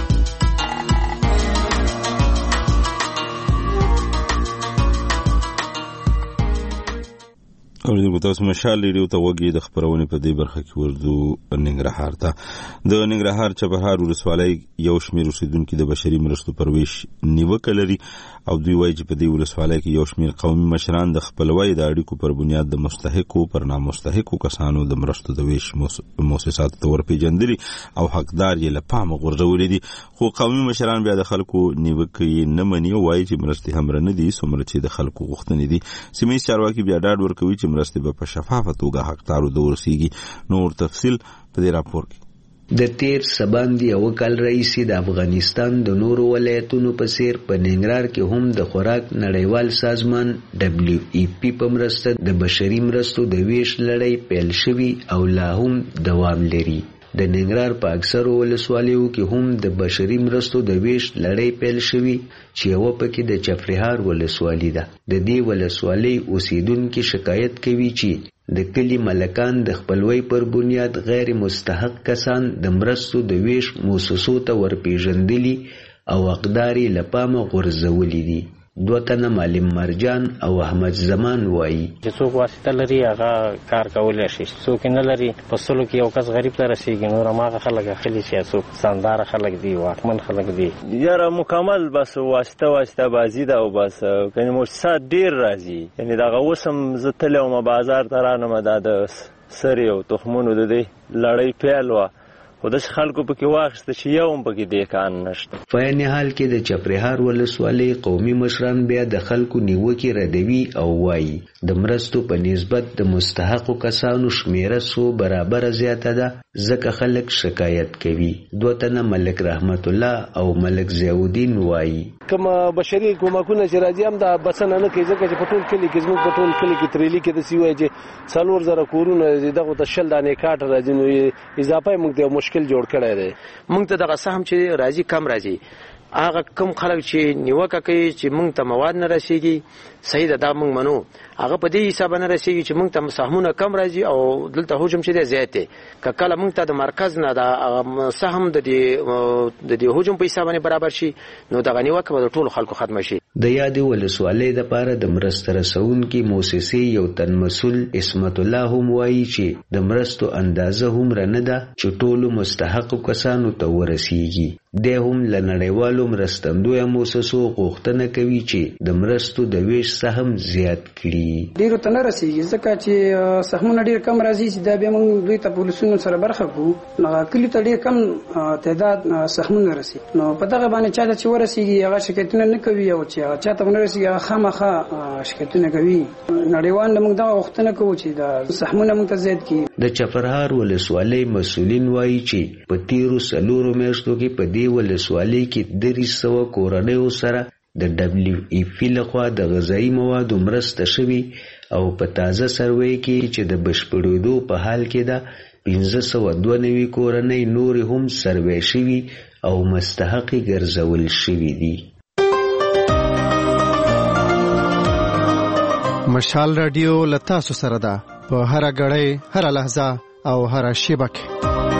اوریدونکو تاسو مشال ریډیو ته وګورئ د خبرونه په دې برخه کې ورځو ننګرهار ته د ننګرهار چبهار ولسوالۍ یو شمېر اوسیدونکو د بشري مرستو پرويش نیوکه لري او دوی وایي چې په دې ولسوالۍ کې یو شمېر قومي مشران د خپلوۍ د اړیکو پر بنیاد د مستحقو پر نامستحقو کسانو د مرستو د ویش مؤسساتو ته ورپېژندلي او حقدار یې له پامه غورځولي دي خو قومي مشران بیا د خلکو نیوکه یې نه مني او وایي چې مرستې هم نه دي څومره چې د خلکو غوښتنې دي. سیمه چارواکي بیا ډاډ ورکوي چې مرستې به په شفافه توګه حقدارو ته ورسیږي. نور تفصیل په دې راپور کې. د تیر سباندې او کال رئیسي د افغانستان د نورو ولایتونو په څیر په ننګرهار کې هم د خوراک نړیوال سازمان دبليو ای پی په مرسته د بشري مرستو د ویش لړۍ پیل شوی او لا هم دوام لري. د ننګرهار په اکثرو ولسوالیو کې هم د بشري مرستو د ویش لړۍ پیل شوی چې یو پکې د چپرهار ولسوالۍ ده. د دې ولسوالۍ اوسیدونکو شکایت کوي چې د کلی ملکان د خپلوۍ پر بنیاد غیر مستحق کسان د مرستو د ویش مؤسسو ته ورپېژندلي او حقداري له پامه غورځولي دي. دوه تنه معلم مرجان او احمد زمان وایي چې څوک واسطه لري هغه کار کولی شي، څوک نه لري په سلو کې یو کس غریب ته رسیږي نور هماغه خلک اخلي چې څوک سانداره خلک دي واکمن خلک دي. یاره مکمل بس واسطه واسطه بازی ده او بس کني مؤسسات ډیر راځي یعنی دغه وسم زه تلم بازار ته رانم د سری او تخمونو د دې لړۍ پیل و خو د خلکو پکې واخسته چې یو هم پکې دې کان نشته. په عین حال کې د چپرهار ولسوالۍ قومي مشران بیا د خلکو نیوکې ردوي او وایي د مرستو په نسبت د مستحقو کسانو شمیره سو برابر زیاته ده ځکه خلک شکایت کوي. دوه تنه ملک رحمت الله او ملک ضیاءالدین وایي کوم بشري کومکونه چې راځي هم د بسنه نه کوي ځکه چې په ټول کلی کې زموږ په ټول کلی کې تریلی کې د سی وایي چې څلور زره کورونه دغه د شل دانې کاټ راځي نو اضافه موږ د مشکل جوړ کړی دی. موږ ته دغه سهم چې راځي کم راځي هغه کم خلک چې نیوکه کوي چې موږ ته مواد نه رسیږي صحیح ده دا موږ منو هغه په دې حساب نه رسیږي چې موږ ته سهمونه کم راځي او دلته حجم چې دی زیات دی که کله موږ ته د مرکز نه د سهم د دې د دې حجم په حساب باندې برابر شي نو دغه نیوکه به د ټولو خلکو ختم شي. د یادې ولسوالۍ دپاره د مرسته رسونکي موسسې یو تن مسؤل اسمت الله هم وایي چې د مرستو اندازه هومره نه ده چې ټولو مستحقو کسانو ته ورسیږي. دی هم له نړیوالو مرستندویه موسسو غوښتنه کوي چې د مرستو د ویش سهم زیات کړي. ډیرو ته نه رسیږي ځکه چې سهمونه ډیر کم راځي چې دا بیا موږ دوی ته پولیسونو سره برخه کوو نو کلیو ته ډیر کم تعداد سهمونه رسي نو په دغه باندې چا چې ورسیږي هغه شکایتونه نه کوي او چې چاته ونه رسیږي خامخا شکایتونه کوي. نړیوال موږ دا غوښتنه کوو چې د سهمونه موږ ته زیات کړي. د چپرهار ولسوالۍ مسؤلین وایي چې په تیرو څلورو میاشتو کې په دې ولسوالۍ کې درې سوه کورنیو سره د دبليو ای پی لخوا د غذایی موادو مرسته شوي او په تازه سروې کې چې د بشپړېدو په حال کې ده پنځه سوه دوه نوي کورنۍ نورې هم سروې شوي او مستحقې ګرځول شوي دي. مشال رادیو لتا سو سره ده په هر غړې هر لحظه او هر شیبه کې.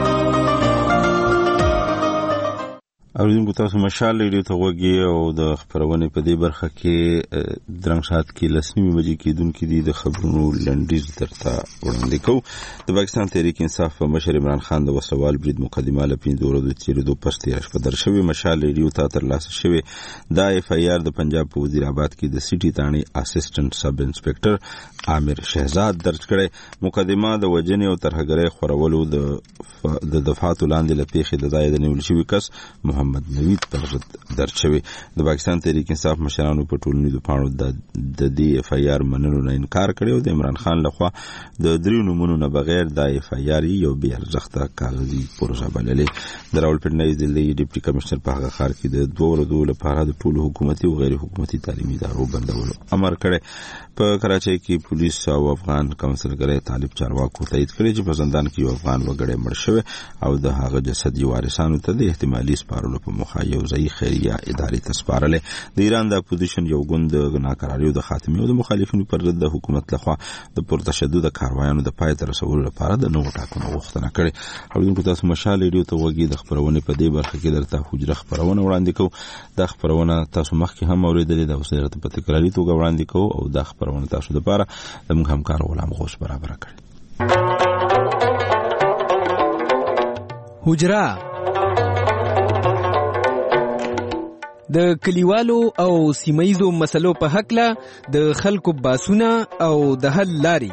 اوریدونکو تاسو مشال ریډیو ته وګورئ او د خبرونې په دې برخه کې درنګ شات کې لسنیمه بجې کېدونکې دي د خبرونو لنډیز درته وړاندې کوو. د پاکستان تحریک انصاف په مشر عمران خان د وسوال برید مقدمه له پنځه ورځې تیریدو پس تیر شپه در شوې. مشال ریډیو ته ترلاسه شوې دا اف ای آر د پنجاب په وزیر آباد کې د سټي تاني اسسټنټ سب انسپکټر عامر شهزاد درج کړي. مقدمه د وجنې او ترهګرۍ خورولو د د دفعات لاندې لپیخې د ځای د نیول شوی کس محمد نوید پر ضد درج شوی. د پاکستان تحریک انصاف مشرانو په ټولنیزو پاڼو د دې اف ای آر منلو نه انکار کړی او د عمران خان لخوا د دریو نمونو نه بغیر د اف ای آر یو بې ارزښته کاغذي پروژه بللې. د راولپنډۍ ضلعي ډیپټي کمشنر په هغه ښار کې د دوه ورځو لپاره د ټولو حکومتي او غیر حکومتي تعلیمي ادارو بندولو امر کړی. په کراچۍ کې پولیس او افغان کونسلګرۍ طالب چارواکو تایید کړی چې په زندان کې یو افغان وګړی مړ شوی او د هغه جسد یې وارثانو ته د احتمالي سپارلو په موخه یو ځای خیریه ادارې ته سپارلې. د ایران د اپوزیشن یو ګوند د ناکراریو د خاتمې او د مخالفینو پر ضد د حکومت لخوا د پرتشدد کاروایانو د پای ته رسولو لپاره د نوو ټاکنو غوښتنه کړې. اوریدونکو تاسو مشال ریډیو ته وګورئ. د خبرونې په دې برخه کې درته حجره خبرونه وړاندې کوو. دا خبرونه تاسو مخکې هم اوریدلې ده، اوس درته په تکراري توګه وړاندې کوو او دا خبرونه تاسو لپاره زموږ همکار غلام غوث برابر کړي. حجره د کلیوالو او سیمایزو مسلو په حق له د خلکو باسونه او د حل لاري.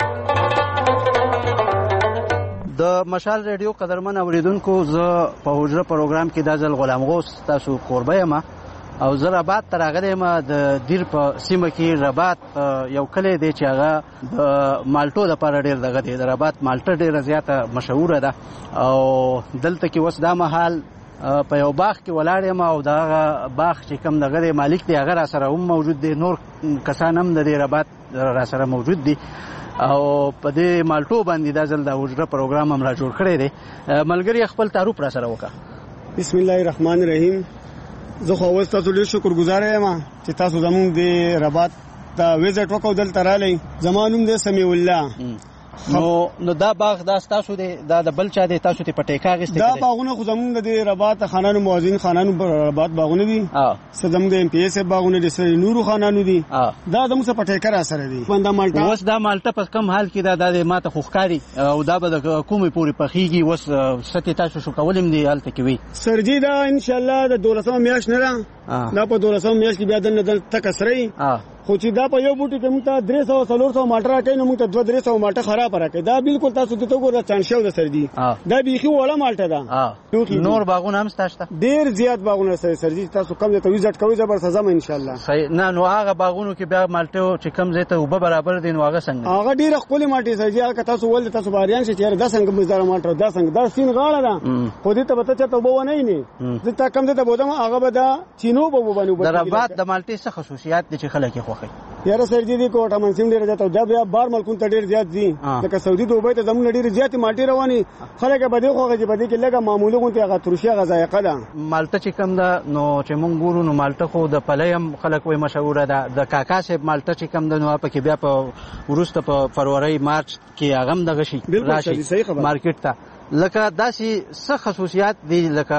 د مشال ریډیو قدرمن اوریدونکو، زه په حجره پروګرام کې د ځل غلام غوث تاسو قربه یم او زه رباط ته راغلی یم. د دیر په سیمه کې رباط یو کلی دی چې هغه د مالټو لپاره ډېر دغه دی. د رباط مالټه ډېره زیاته مشهوره ده او دلته کې اوس دا مهال په یو باغ کې ولاړ یم او دغه باغ چې کوم دغه دی مالک دی هغه راسره هم موجود دی، نور کسان هم د دې رباط راسره موجود دي او په دې مالټو باندې دا ځل د حجره پروګرام هم را جوړ کړی دی. ملګري خپل تعارف راسره وکړه. بسم الله الرحمن الرحیم. زه خو اوس تاسو ډېر شکرګزار یم چې تاسو زموږ د رباط ته ویزټ وکړو، دلته رالی. زما نوم دی سمیع الله. نو نو دا باغ دا تاسو دی، دا د بل چا دی؟ تاسو ته په ټیکا غوښتل دا باغونه خو زموږ د رباط خانانو موازین خانانو رباط باغونه دي. اه زموږ د ام پی ایس باغونه دي، سره نورو خانانو دي. دا زموږ څخه په ټیکا را سره دي. بنده مالټا اوس دا مالټا په کم حال کې دا د ماته خوخکاری او دا به د کومې پوری پخېږي؟ اوس ستې تاسو شو کولم دی حالت کې وي سرجی دا ان شاء الله د دولسمه میاشت نه را دا په دولسمه میاشت کې بیا د تک سرې خو چې دا په یو بوټي کې موږ ته درې سوه څلور سوه مالټه راکوي نو موږ ته دوه درې سوه مالټه خراب راکوي. دا بالکل تاسو ته وګورئ چانشو د سردي دا بیخي وړه مالټه ده. نور باغونه هم شته؟ ډېر زیات باغونه سره سردي تاسو کم ځای ته ویزټ کوئ زبر سزا ان شاء الله. صحیح. نه نو هغه باغونو کې بیا مالټه چې کم ځای ته وب برابر دي نو هغه څنګه؟ هغه ډېر خپل مالټه سردي هغه تاسو ول تاسو باریان شي چې دا څنګه مزدار مالټه دا څنګه دا سین غاړه ده خو دې ته به ته ته وب نه نه زه تا کم ځای ته بودم هغه به دا چینو به وبنو. د رباط د مالټې څه خصوصیات دي چې خلک یې خوښي؟ یاره سرجی دی کوټه منسیم ډیر زیات او دا بیا بار ملکون ته ډیر زیات دي. لکه سعودي دوبۍ ته زموږ ډیر زیات مالټي رواني خلک به دې خوږه چې به دې کې لګه معمولی غونته هغه ترشي غذایقه ده. مالټه چې کم ده نو چې مونږ ګورو نو مالټه خو د پلیم خلک وای مشهوره ده. د کاکا صاحب مالټه چې کم ده نو په کې بیا په ورسته په فروری مارچ کې هغه هم دغه شي راشي مارکیټ ته. لکه داسې څه خصوصیات دي لکه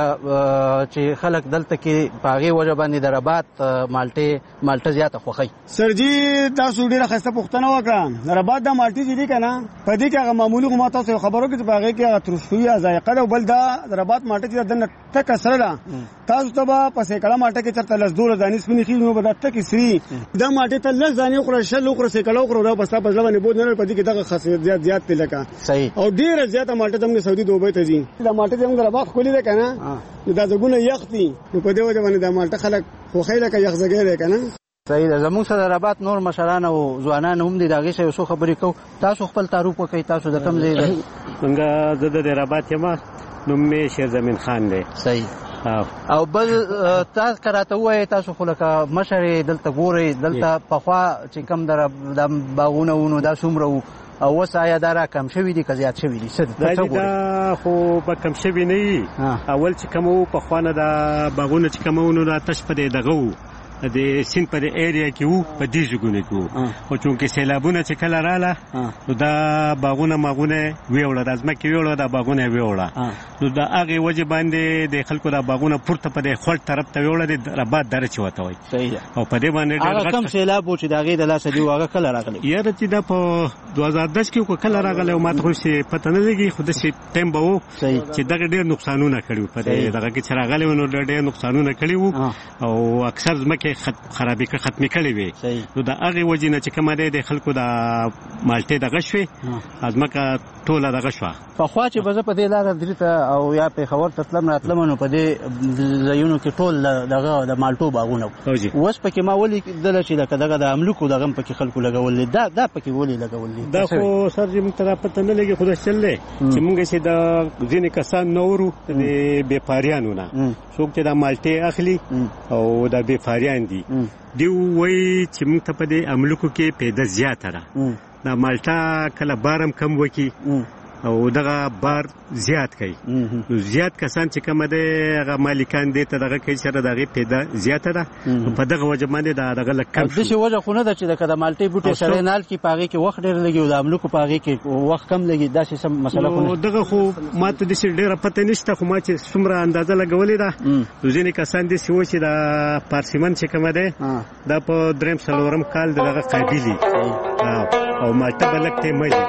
چې خلک دلته کې په هغې وجه باندې د رباط مالټې مالټه زیاته خوښوي؟ سرجي تاسو ډېره ښایسته پوښتنه وکړه. د رباط دا مالټې چې دي که نه په دې کې هغه معمولي خو ما تاسو یو خبر وکړې چې په هغې کې هغه ترش شوي ذایقه ده او بل دا د رباط مالټه چې دننه تکه سره ده تاسو ته به په سیکړه مالټه کې چېرته لس دولس دانې سپینې خېږي نو به دا تکې سري دا مالټې ته لس دانې وخوره شل وخوره سیکړه وخوره دا به ستا په زړه باندې بوج نه په دې کې دغه خاصیت زیات زیات دی لکه صحیح او ډېره زیاته مالټه زموږ سعودي دوبۍ ته ځي. دا مالټه زموږ د رباط ښکلې ده که نه نو دا ځګونه یخ دي نو په دې وجه باندې دا مالټه خلک خوښوي لکه یخزګی دی که نه. صحیح ده. زموږ سره رباط نور مشران او ځوانان هم دي د هغې سره یو څو خبرې کوو. تاسو خپل تعارف وکړئ. تاسو د کوم ځای؟ څنګه زه د رباط یم، نوم مې شیر زمین خان دی. صحیح. او بل تاسو کراته وای تاسو خو لکه مشر دلته ګورئ دلته پخوا چې کوم د باغونه ونو دا څومره وو او اوس آیا دا را کم شوي دي که زیات شوي دي؟ دا خو به کم شوي نه وي. اول چې کوم وو پخوا نه دا باغونه چې کوم وو نو دا تش په دې دغه وو د سین په ایریا کې وو په دې ځګونه کې وو او چونکې سیلابونه چې کله رااله نو دا باغونه ماغونه ویوړه د ځمکې ویوړه دا باغونه ویوړه نو دا هغه وجه باندې د خلکو دا باغونه پورته په دې خړ طرف ته ویوړه د رباط دره چې وته وي صحیح او په دې باندې هغه کم سیلاب و چې دا غي د لاسه دی هغه کله راغلی یاره چې دا په دوه هزار دس کې کله راغلی او ماته خو شي پته نه لګي خو د شي ټیم به وو چې دغه ډېر نقصانونه کړي په دې دغه کې چې راغلی نو ډېر نقصانونه کړي وو او اکثر ځمکې خرابې ختمې کړې وي نو د هغې وجې نه چې کومه دی د خلکو د مالټې دغه شوې ځمکه ټوله دغه شوه پخوا چې به زه په دې لاره درې ته او یا پېښور ته تلم راتلم نو په دې ځایونو کې ټول دغه د مالټو باغونه اوس پکې ما ولیدله چې لکه دغه د املوکو دغه هم پکې خلکو لګول دي دا دا پکې ولې لګول دي دا خو سر چې موږ ته را پته نه لګي خو دا چل دی چې موږ چې د ځینې کسان نه ورو د بېپاریانو نه څوک چې دا مالټې اخلي او دا بېپاریان دي دی وایي چې موږ ته په دې املوکو کې پیدا زیاته ده دا مالټه کله بارم کم وکي او دغه بار زیات کوي نو زیات کسان چې کوم دی هغه مالکان دي ته دغه کوي چې دغه پیدا زیاته ده په دغه وجه باندې دا دغه لکم د شي وجه خو نه ده چې د مالټې بوټي سره نال کې پاغي کې وخت ډیر لګي او د املوکو پاغي کې وخت کم لګي دا څه مسله خو دغه خو ماته د شي ډیره پته نشته خو ما چې څومره اندازه لګولې ده ځینې کسان دي چې د پارسیمن چې کوم دی دا په دریم څلورم کال دغه قابلیت او مالټه بلکته مې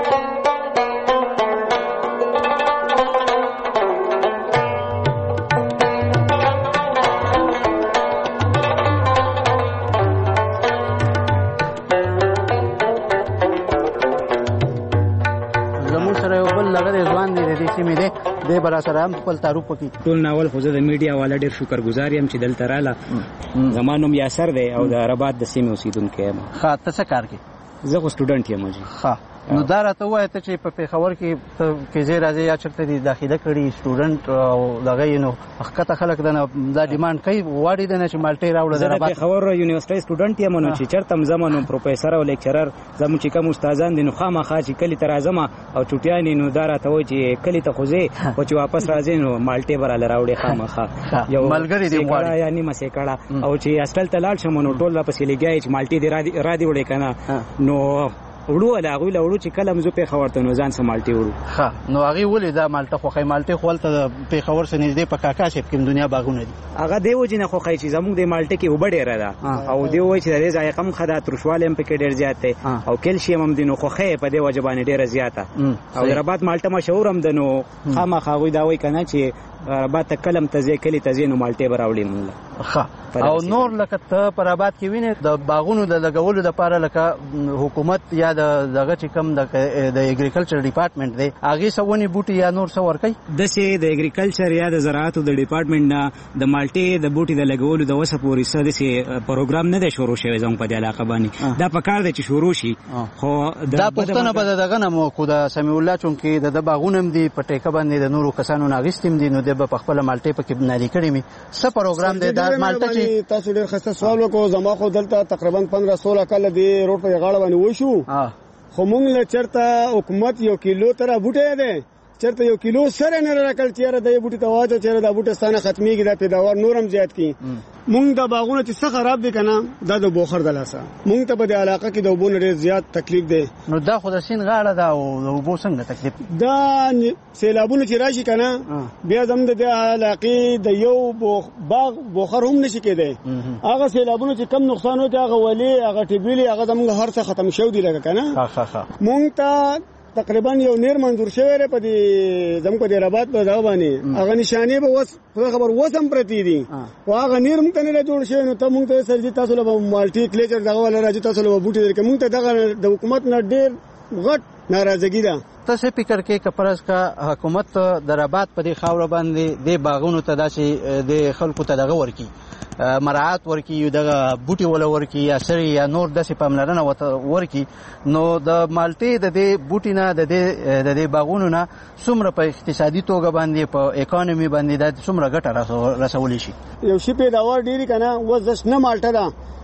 د برا سره هم خپل تعارف وکړي ټول ناول خو زه د میډیا والا ډېر شکرګزار یم چې دلته رااله زما نوم یاسر دی او د رباط د سیمې اوسېدونکی یم ښه ته څه کار کوې زه خو سټوډنټ یم ښه نو دا راته ووایه ته چې په پېښور کې کې ځای راځې یا چېرته دې داخله کړي سټوډنټ او دغه یې نو ښکته خلک دا ډیمانډ کوي غواړي د نه چې مالټې راوړه زه د پېښور یونیورسټۍ سټوډنټ یم نو چې چېرته هم ځم نو پروفیسر او لیکچرر زموږ چې کوم استادان دي نو خامخا چې کلي ته راځم او چوټیانې نو دا راته وایي چې کلي ته خو ځې خو چې واپس راځې نو مالټې به راله راوړې خامخا یو ملګري دې غواړي یا نیمه سیکړه او چې هاسټل ته لاړ شم نو ټول راپسې لګیا چې مالټې دې را دې وړې که نه نو وړو ولا هغوی له وړو چې کله هم زه پېښور ته نو ځان څه مالټې وړو ښه نو هغې ولې دا مالټه خوښوي مالټې خو هلته د پېښور څخه نږدې په کاکا صاحب کې دنیا باغونه دي هغه دې وجې نه خوښوي چې زموږ د مالټې کې اوبه ډېره ده او دې وایي چې د دې ذایقه هم ښه ده ترشوالی هم پکې ډېر زیات دی او کیلشیم هم دی نو خوښه یې په دې وجه باندې ډېره زیاته او د رباط مالټه مشهور هم ده نو خامخا هغوی دا وایي که نه چې رباط ته کلم ته ځې کلي ته ځې نو مالټې به راوړې مونږ ښه او نور لکه ته په رباط کې وینې د باغونو د لګولو دپاره لکه حکومت یا د دغه چې کوم د اګریکلچر ډپارټمنټ دی هغې څه ونې بوټي یا نور څه ورکوي داسې د اګریکلچر یا د زراعتو د ډپارټمنټ نه د مالټې د بوټي د لګولو د وسه پورې څه داسې پروګرام نه دی شروع شوی زموږ په دې علاقه باندې دا پکار دی چې شروع شي خو دا پوښتنه به د دغه نه مو خو د سمیع الله چونکې د ده باغونه هم دي په ټیکه باندې د نورو کسانو نه اخیستي هم دي نو دی به په خپله مالټې پکې بنالي کړې مې څه پروګرام دی دا مالټه چې تاسو ډېر ښایسته سوال وکړو زما خو دلته تقریبا پندرہ سوله کاله دې روډ په غاړه باندې وشو خو موږ له چېرته حکومت یو کیلو تره بوټی دی چېرته یو کیلو سره نه راکړ چې یاره د یې بوټي ته واچو چې یاره دا بوټی ستانه ختمېږي دا پیداوار نور هم زیات کړي مونږ دا باغونه چې څه خراب دي که نه دا د بوخر د لاسه مونږ ته په دې علاقه کې د اوبو نه ډېر زیات تکلیف دی نو دا خو د سیند غاړه ده او د اوبو څنګه تکلیف دا سیلابونه چې راشي که نه بیا زموږ د دې علاقې د یو باغ بوخر هم نشي کېدی هغه سیلابونه چې کم نقصان وکړي هغه ولې هغه ټیبلې هغه زموږ هر څه ختم شوي دي لکه که نه مونږ ته تقریبا یو نیر منظور شوی دی په دې زموږ په دې رباط په دغه باندې هغه نشانې به اوس خدای خبر اوس هم پرتې دي خو هغه نیر موږ ته نه دی جوړ شوی نو ته موږ ته سر چې تاسو له به مالټي کلیچر دغه والا راځي تاسو له به بوټي درکړي موږ ته دغه د حکومت نه ډېر غټ ناراضګي ده ته څه فکر کې که فرض کا حکومت د رباط په دې خاوره باندې دې باغونو ته داسې د خلکو ته دغه ورکړي مراعات ورکړي دغه بوټي ولا ورکړي یا سرې یا نور داسې پاملرنه ورکړي نو د مالټې د دې بوټي نه د دې د دې باغونو نه څومره په اقتصادي توګه باندې په اکانومي باندې دا څومره ګټه رسولی شي یو شي پیداوار ډېري که نه اوس داسې نه مالټه ده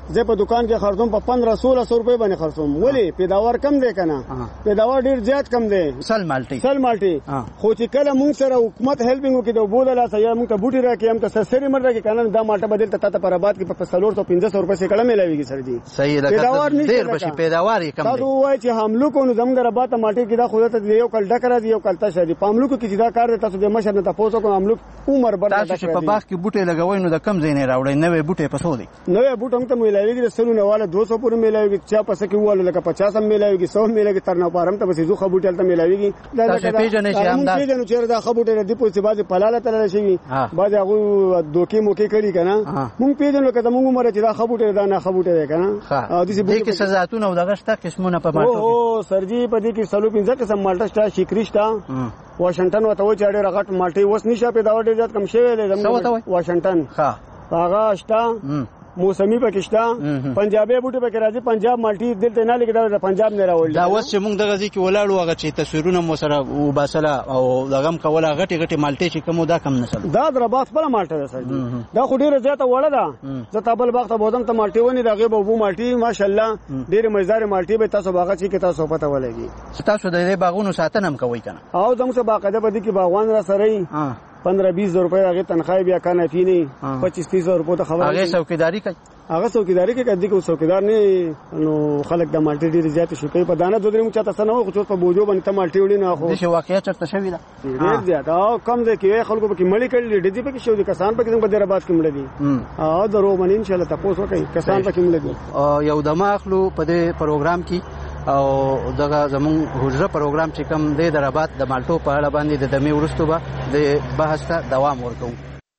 زه په دکان کې خرڅوم په پندرہ سولہ سو روپے باندې خرڅوم. ولې پیداوار کم دی کنه؟ پیداوار ډیر زیات کم دی. سل مالټي سل مالټي خو چې کله مونږ سره حکومت هیلپینګ وکړي د بوله لاس یا مونږ ته بوټي راکړي هم ته سسري مر راکړي کنه دا مالټه بدل ته ته پر آباد کې په څلور سو پنځه سو روپے سره کړه ملایويږي سر جی. صحیح ده. پیداوار ډیر بشي پیداوار یې کم دی. دا وایي چې حملو کو نو زمګر آباد ته مالټي کې دا خو ته یو کل ډکره دی یو کل تاسو دی پاملو کو کې دا کار تاسو د مشر نه تاسو کو حملو عمر بر تاسو چې په باغ کې بوټي لګوي نو د کم ځای نه راوړي نوې بوټي پسو دي. نوې بوټ هم ته ملایويږي سلو نه والا دو سو پورې ملایويږي چا پس کې والا لکه پچاس هم ملایويږي سو ملایويږي تر نه پارم ته بس زو خبوټل ته ملایويږي. دا تاسو پیژنې چې هم دا پیژنو چې دا خبوټل دی په څه باندې پلاله تل شي باز هغه دوکي موکي کړی کنه مونږ پیژنو کته مونږ مر چې دا خبوټل دا نه خبوټل کنه او دې کې سزاتونه او دغه شته قسمونه په مالټو او سرجی په دې کې سلو پنځه قسم مالټا شته شیکری شته واشنگټن وته و چې ډېر غټ مالټي وس نشه پیداوار ډېر زیات کم شوی دی واشنگټن هغه شته موسمی پاکستان پنجابي بوټي پکې راځي پنجاب مالټي دلته نه لګي دا پنجاب نه راوړل دا وس چې موږ دغه ځکه ولاړو هغه چې تصویرونه مو سره وباسله او دغه کوله غټي غټي مالټي چې کوم دا کم نشل دا درباس خپل مالټه ده سر دا خو ډیره زیاته وړه ده زه تابل باغ ته بودم ته مالټي ونی دغه به وو مالټي ماشاءالله ډیره مزدار مالټي به تاسو باغ چې تاسو پته ولګي تاسو د دې باغونو ساتنه هم کوي کنه او زموږ څخه باقاعده بدی کې باغوان را سره पंद्रह बीस रुपए आगे तनख्वाह भी आका नहीं नहीं पच्चीस तीस रुपए तो खबर आगे चौकीदारी का आगे चौकीदारी के कदी को चौकीदार ने नो खलक द माल्टी डी ज्यादा शुके पर दाना दो दिन चाहता सना हो कुछ पर बोझो बनता माल्टी उड़ी ना हो देश वाकया चरता शवीदा ढेर ज्यादा कम दे के खल को की मली कर ली डी पे की शो किसान पे किन बदेरा बात की मिलेगी आ दरो मन इंशाल्लाह तपोस वकई किसान पे की मिलेगी یو دماغلو په دې پروګرام کې او دغه زمون حجره پروګرام چې کوم دی د رباط د مالټو په اړه باندې د دمه ورستو به د بحث ته دوام ورکوم.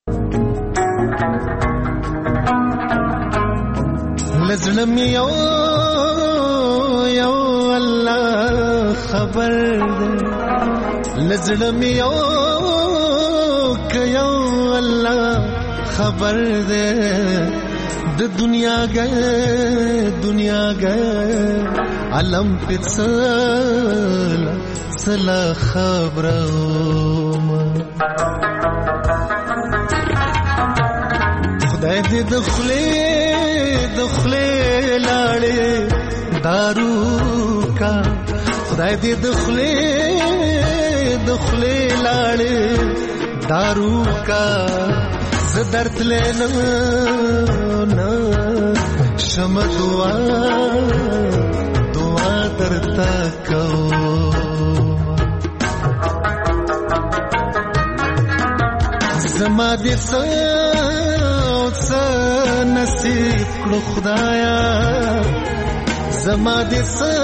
لزلم یو یو الله خبر ده لزلم یو ک یو الله خبر ده د دنیا گئے دنیا گئے علم پر سلا سلا خبرم خدای دې دخلې دخلې لاړې دارو کا خدای دې دخلې دخلې لاړې دارو کا زدرت لینا نا شم دعا دعا درتا کو زما دې سوت نصیب کړو خدایا زما دې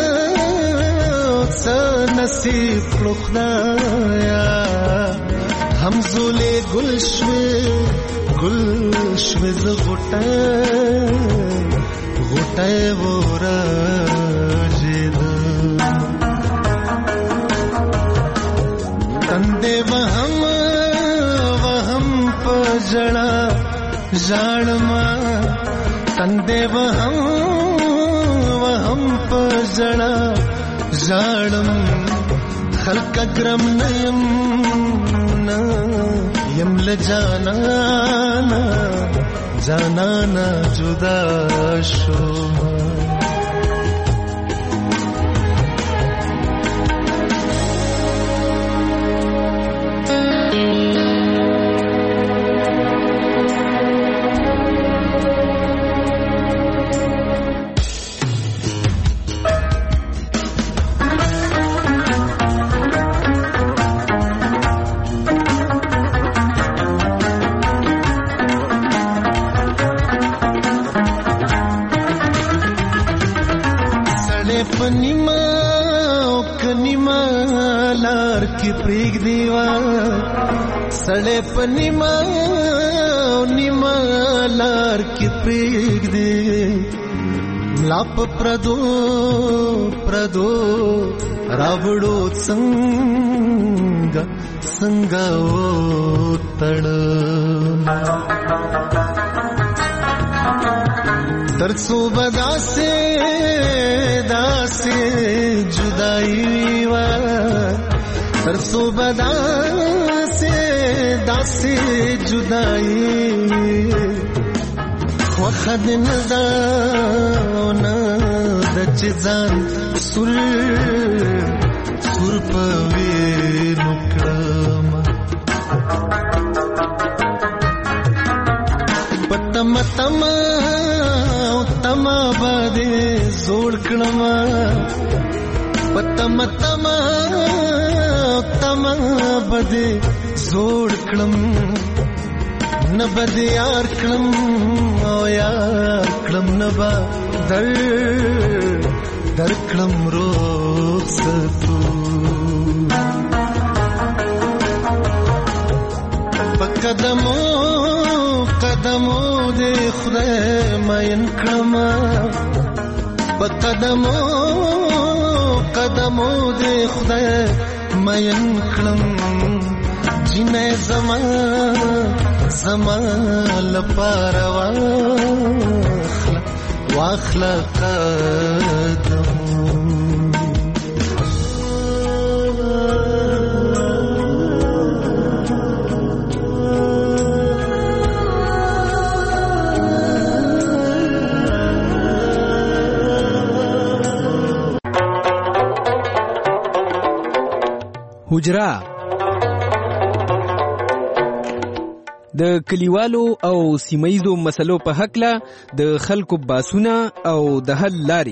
سوت نصیب کړو خدایا همزولې گلشوي گلشوي ز غټه غټه ورجد تندې وهم وهم پجړه ژړما تندې وهم وهم پجړه ژړم خلق کرم نیم یم لجانانا جانانا جدا شو پنیما او کنیما لار کی پریګ دیوا سړې پنیما او نیما لار کی پریګ دی لاپ پردو پردو راوړو څنګه څنګه و تړ ترڅو بدا سے داسې جدائی وا ترڅو بدا سے داسې جدائی وخد ندا نه د چزان سر سر پوي نکړم پتم تم تم باندې زوړ کړم پتم تم تم باندې زوړ کړم نبد یار کړم او یار کړم نبا در در کړم رخصتو قدمو قدمو دې خدای مین کړم قدمو قدمو دې خدای مین کړم جنې زما زما لپاره واخلا واخلا قدم حجره د کلیوالو او سیمایزو مسلو په حقله د خلکو باسونه او د حل لاري.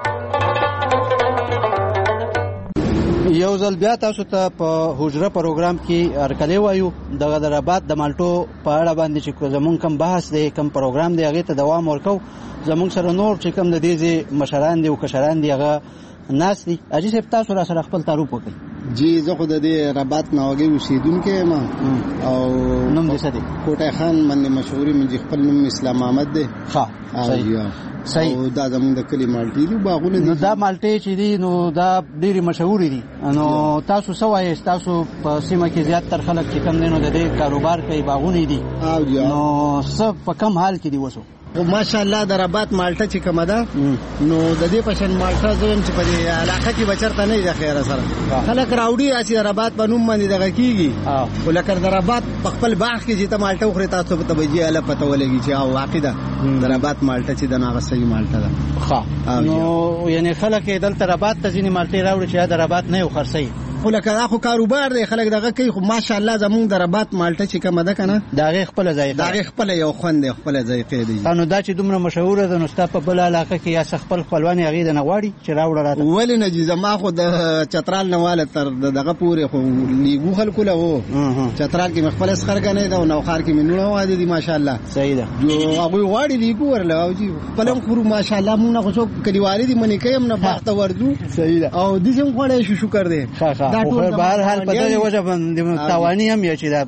یو ځل بیا تاسو ته په حجره پروګرام کې هرکلی وایو دغه د رباط د مالټو په اړه باندې چې زمونږ کم بحث دی کم پروګرام دی هغې ته دوام ورکو. زمونږ سره نور چې کم د دې ځای مشران دي او کشران دي هغه ناست دي. حاجي صاحب تاسو را سره خپل تعارف وکړئ. جی زه خو د دې رباط ناوګي اوسیدونکی یم او نوم دې څه دی؟ کوټه خان باندې مشهوري منځ خپل نوم اسلام احمد دی. ښه صحیح صحیح. او دا زموږ د کلی مالټې دي باغونه دي. نو دا مالټې چې دي نو دا ډېرې مشهورې دي. نو تاسو څه وایئ تاسو په سیمه کې زیاتتر خلک چې کم دی نو د دې کاروبار کوي باغونه دي نو څه په کم حال کې دي اوس؟ ماشاءالله د رباط مالټه چې کومه ده نو د دې پشن مالټه زویم چې په دې علاقه کې بچرته نه دی خیر سره خلک راوړي چې رباط په نوم باندې دغه کیږي ولکه د رباط په خپل باغ کې چې ته مالټه وخوري تاسو په توجیه اله پته ولګي چې او واقعده د رباط مالټه چې د ناغه صحیح مالټه ده. ښه نو یعنی خلک دلته رباط ته ځینې مالټې راوړي چې د رباط نه یو خرڅي خو لکه دا خو کاروبار دی خلک دغه کوي خو ماشاءالله زمونږ د رباط مالټه چې کومه ده کنه د هغې خپله ذایقه د هغې خپله یو خوند دی خپله ذایقې دی. نو دا چې دومره مشهوره ده نو ستا په بله علاقه کې یا څه خپل خپلوان یې هغې د نه غواړي چې راوړه راته؟ ولې نه جي زما خو د چترال نه واله تر دغه پورې خو لیګو خلکو له و چترال کې مې خپل اسخرګنې ده او نوخار کې مې نوړه واده دي ماشاءالله صحیح ده جو هغوی غواړي لیګو ورله او جي خپل هم خورو ماشاءالله مونږ نه خو څوک کلیوالي دي منې کوي هم نه باغ ته ورځو صحیح ده او داسې هم غواړی شو شکر دی دا ټول بهرحال په دغې وجه باندې تاواني هم یا چې دا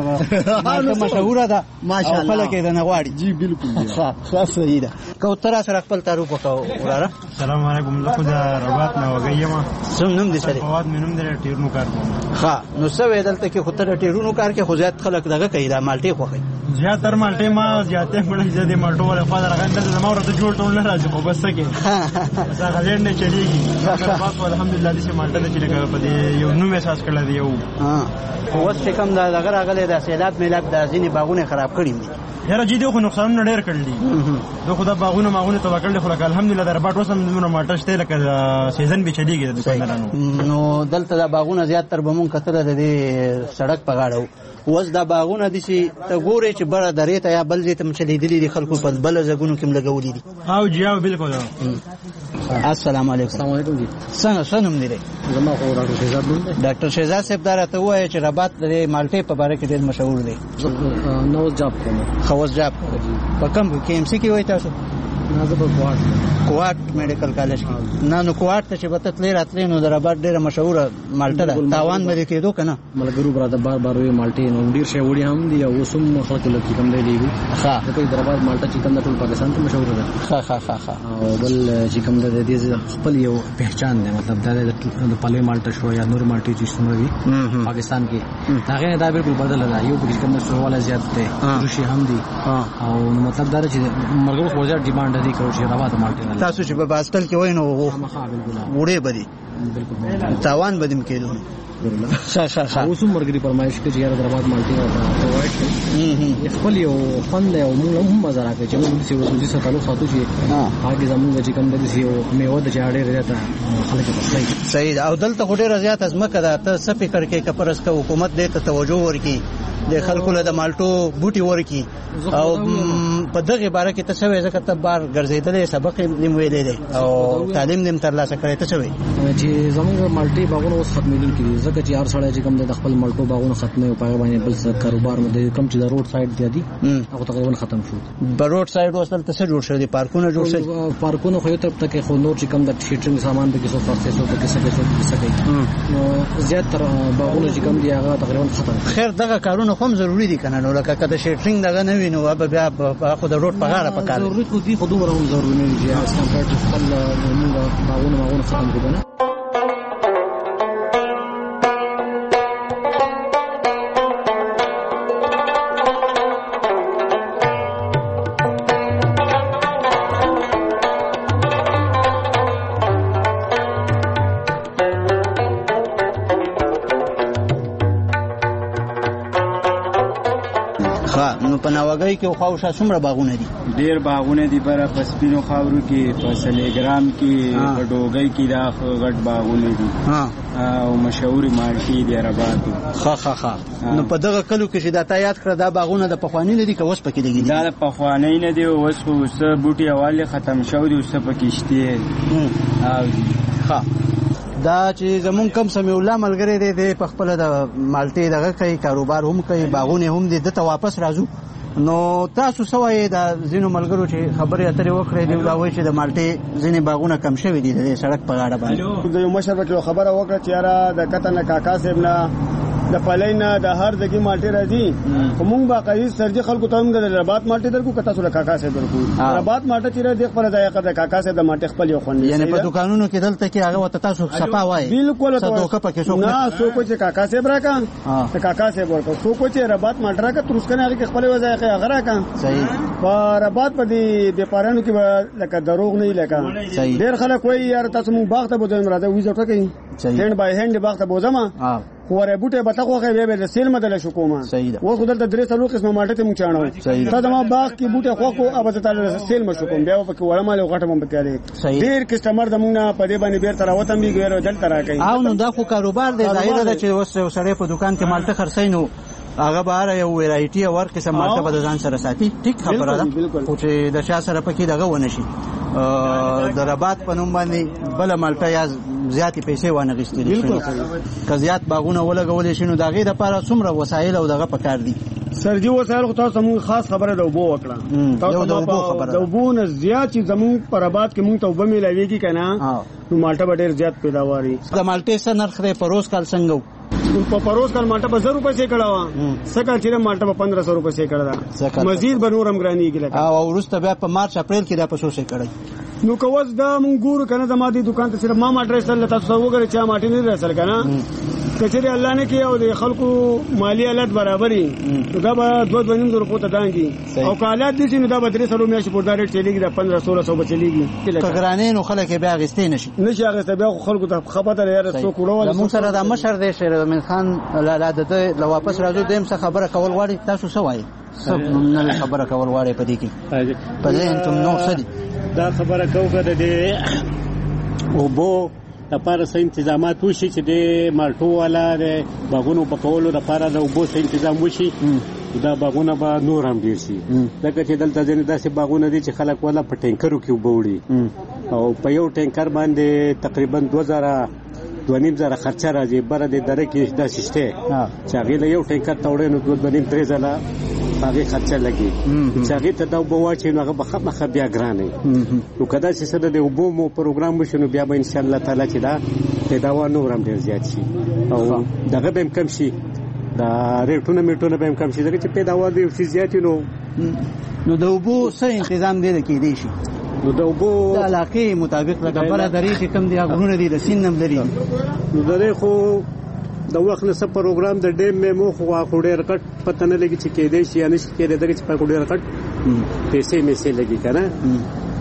مشهوره ده ماشاءالله او خلک یې د نه غواړي. جی بالکل ښه صحیح ده. کوتره سره خپل تعارف وکړه وراره. السلام علیکم زه خو د رباط نه وږی یم. څه نوم دې سره؟ فواد مې نوم دی ټیرونو کار کوم. ښه نو څه وایې دلته کې خو ته د ټیرونو کار کې خو زیات خلک دغه کوي دا مالټې خوښوي زیاتر مالټې ما زیاتې مړه زه د مالټو ولا خو درغه دلته زما ورته جوړ ټول نه راځي خو بس کې زه غلې نه چلیږي رباط الحمدلله دې مالټه چې لګا په دې یو نوم احساس کړل دی یو ها اوس چې کوم دا دغه راغلی دا سیلاب میلاب د ځینې باغونه خراب کړي دي یاره جدي خو نقصانونه ډېر کړل دي دغه خو دا باغونه ماغونه تبا کړل خو لکه الحمدلله د رباط وسم نو مالټه شته لکه سیزن به چلیږي د دکاندارانو نو دلته دا باغونه زیات تر به مونږ کتره د دې سړک په غاړه اوس دا باغونه دي چې ته ګورې چې بره درې ته یا بل ځای ته چلیدلي دي خلکو په بله ځایونو کې م لګولي دي او جی او بالکل. السلام علیکم. السلام علیکم جی. څنګه څه نوم دی؟ زما خو ډاکټر شهزاد نوم دی. ډاکټر شهزاد صاحب دا راته ووایه چې رباط د مالټې په باره کې ډېر مشهور دی. نوز جاب کوم. خوز جاب په کوم کې ایم سی کې وایي تاسو؟ نه زه په کوهاټ کوهاټ میډیکل کالج کې. نه نو کوهاټ ته چې به ته تلې راتلې نو د رباط ډېره مشهوره مالټه ده تاوان به دې کېدو که نه؟ ملګرو براته بار بار وایي مالټې نو ډېر شی وړي هم دي او اوس هم خلکو له چې کوم دی لیږو ښه ځکه د رباط مالټه چې کوم ده ټول پاکستان کې مشهوره ده ښه ښه ښه ښه او بل چې کوم ده د دې خپل یو پہچان دی مطلب دا د پلې مالټه شو یا نور مالټې چې څومره وي پاکستان کې هغې دا بالکل بدله ده یو پکې کوم ده سرواله زیات دی روشي هم دي او مطلب دا چې ملګرو خو زیات ډیمانډ دې کوم چې رابط مالټه تاسو چې په باسکل کې وای نو وړې بدی بالکل تاوان بدیم کېدو شا شا شا اوس مرګري پرمایش کې چې رابط مالټه او خپل یو فن او موږ هم مزه راکړي چې موږ چې وځي ستالو ساتو چې هغه زموږ چې کوم د یو میوه د چاړې راته خلک په صحیح او دلته غوډه رضایت ازمکه ده ته څه فکر کې کپرس کا حکومت دې ته توجه ورکړي د خلکو له د مالټو بوټي ورکړي او په دغه باره کې ته څه وایې ځکه ته بار ګرځېدلې سبق نیم ویلې دی او تعلیم نیم ترلاسه کړی ته څه وایې چې زموږ مالټي باغونه اوس ختمېدل کړي ځکه چې هر سړی چې کوم د خپل مالټو باغونه ختمې او پای باندې بل څه کاروبار مده کم چې د روډ سایډ دی دي هغه تقریبا ختم شو په روډ سایډ وسل ته څه جوړ شو دي پارکونه جوړ شي پارکونه خو ته تک خو نور چې کوم د شیټرینګ سامان به کې څو فرصت څو کې څه کې څه کې نو زیات تر باغونه چې کوم دی هغه تقریبا ختم خیر دغه کارونه هم ضروری دي کنه نو لکه کده شیټرینګ دغه نه وینو اب بیا خو د روډ په غاړه پکاره ضرورت خو دي خو دومره هم ضروري نه دي چې ستاندارد خپل موږ باغونه باغونه ختم کړو نه پناوګي کې خو شا څومره باغونه دي ډیر باغونه دي پر پسپینو خاورو کې په سلیګرام کې په ډوګي کې دا غټ باغونه دي ها او مشهور مالټي دی رباطو ها ها ها نو په دغه کلو کې چې دا تا یاد کړ دا باغونه د پخوانی نه دي که اوس پکې دي دا د پخوانی نه دي اوس خو څه بوټي حواله ختم شو دي اوس پکې شته او ها دا چې زمون کم سمي الله ملګری دی په خپل د مالټي دغه کوي کاروبار هم کوي باغونه هم دي د ته واپس راځو نو تاسو سوای دا زینو ملګرو چې خبرې اترې وکړې دی دا وایي چې د مالټي ځینې باغونه کم شوي دي د سړک په غاړه باندې د یو مشر وکړو خبره وکړه چې یاره د کتن کاکا صاحب نه د پلینا د هر دغه مالټي راځي کوم باقاعده سرجي خلکو ته موږ د رباط مالټي درکو کته سره کاکا صاحب درکو رباط مالټي چې د خپل ځای د کاکا صاحب د مالټي خپل یو خوند یعنی په دکانونو کې دلته کې هغه وت تاسو صفا وای بالکل څه پکې شو نه سو کو چې کاکا صاحب راکا ته کاکا صاحب ورکو سو کو چې رباط مالټي راکا تر اوسه نه خپل ځای کې هغه راکا صحیح په رباط په دې بیپارانو کې لکه دروغ نه لکه ډیر خلک وایي یار تاسو موږ باغ ته بوځم راځي وې ځټه کوي هند بای هند باغ ته بوځم وره بوټه به تاسو خو به د سیل مدل شو کومه و خو دلته درې څلور قسمه مالټه ته مونږ چاڼو تا دما باغ کې بوټه خو خو ابه تعالی سیل مشو کوم بیا په وړه مال غټه مونږ پته ډیر کسٹمر د مونږ په دې باندې بیر تر وته می ګورو دلته راکې او نو دا خو کاروبار دی ظاهر ده چې اوس سړی په دکان کې مالټه خرڅینو هغه بهر یو ویرایټي او ور قسم مالټه په ځان سره ساتي ټیک خبره ده خو چې د شا سره پکې دغه ونه شي د رباط په نوم باندې بل مالټه یا زیاتې پیسې وانه غوښتل شي که زیات باغونه ولګول شي نو د هغې دپاره څومره وسایل او دغه پکار دي سرجي وسایل خو تاسو موږ خاص خبره د اوبو وکړه یو د اوبو خبره د اوبو نه زیات چې زموږ پر رباط کې موږ ته اوبه میلاویږي که نه نو مالټه به ډېر زیات پیداوار وي د مالټې څه نرخ دی په روز کال څنګه په پروز کال مالټه په زر روپۍ سیکړه وه سږ کال چې مالټه په پندرہ سو روپۍ سیکړه ده مزید به نور هم ګرانېږي او وروسته بیا په مارچ اپریل کې دا په څو سیکړی نو که اوس دا مونږ ګورو که نه زما دې دوکان ته صرف ما ماټ رسل تاسو ته وګورئ چا ماټې نه رسل که نه که چېرې الله نه کړي او د خلکو مالي حالت برابر وي نو دا به دوه دوه نیم زره روپو ته دانګي او که حالات دي چې نو دا به درې څلور میاشتې پورې دا ریټ چلېږي دا پندرہ سوله سو به چلېږي که ګرانې نو خلک یې بیا اخیستی نه شي نه شي اخیستی بیا خو خلکو ته ښه پته ده یاره څوک وړول زموږ سره دا مشر دی شیر امین خان لالا د ده له واپس راځو دویم څه خبره کول غواړي تاسو څه وایي څه نوې خبره کول غواړئ په دې کې په ذهن کې نور څه دي دا خبره کوو که د دې اوبو لپاره څه انتظامات وشي چې د مالټو والا د باغونو پکولو لپاره د اوبو څه انتظام وشي دا باغونه به نور هم ډېر شي ځکه چې دلته ځینې داسې باغونه دي چې خلک والا په ټینکرو کې اوبه وړي او په یو ټینکر باندې تقریبا دوه زره دوه نیم زره خرچه راځي بره د دره کې داسې شته چې هغې له یو ټینکر ته وړی نو دوه دوه نیم درې ځله هغې خرچه لګي چې هغې ته دا اوبه واچوي نو هغه به خامخا بیا ګران وي نو که داسې څه د اوبو مو پروګرام وشي نو بیا به انشاءالله تعالی چې دا پیداوار نور هم ډېر زیات شي او دغه به هم کم شي دا ریټونه میټونه به هم کم شي ځکه چې پیداوار به یو څه زیات وي نو نو د اوبو څه انتظام دی د کېدی شي نو د اوبو د علاقې مطابق لکه بله درې چې کوم دي غرونه دي د سیند هم لري نو درې خو د وخت نه څه پروګرام د ډیم میمو خو خو ډېر کټ پته نه لګي چې کېدی شي یا نه شي کېدی دغه چې په ډېر کټ پیسې میسې لګي که نه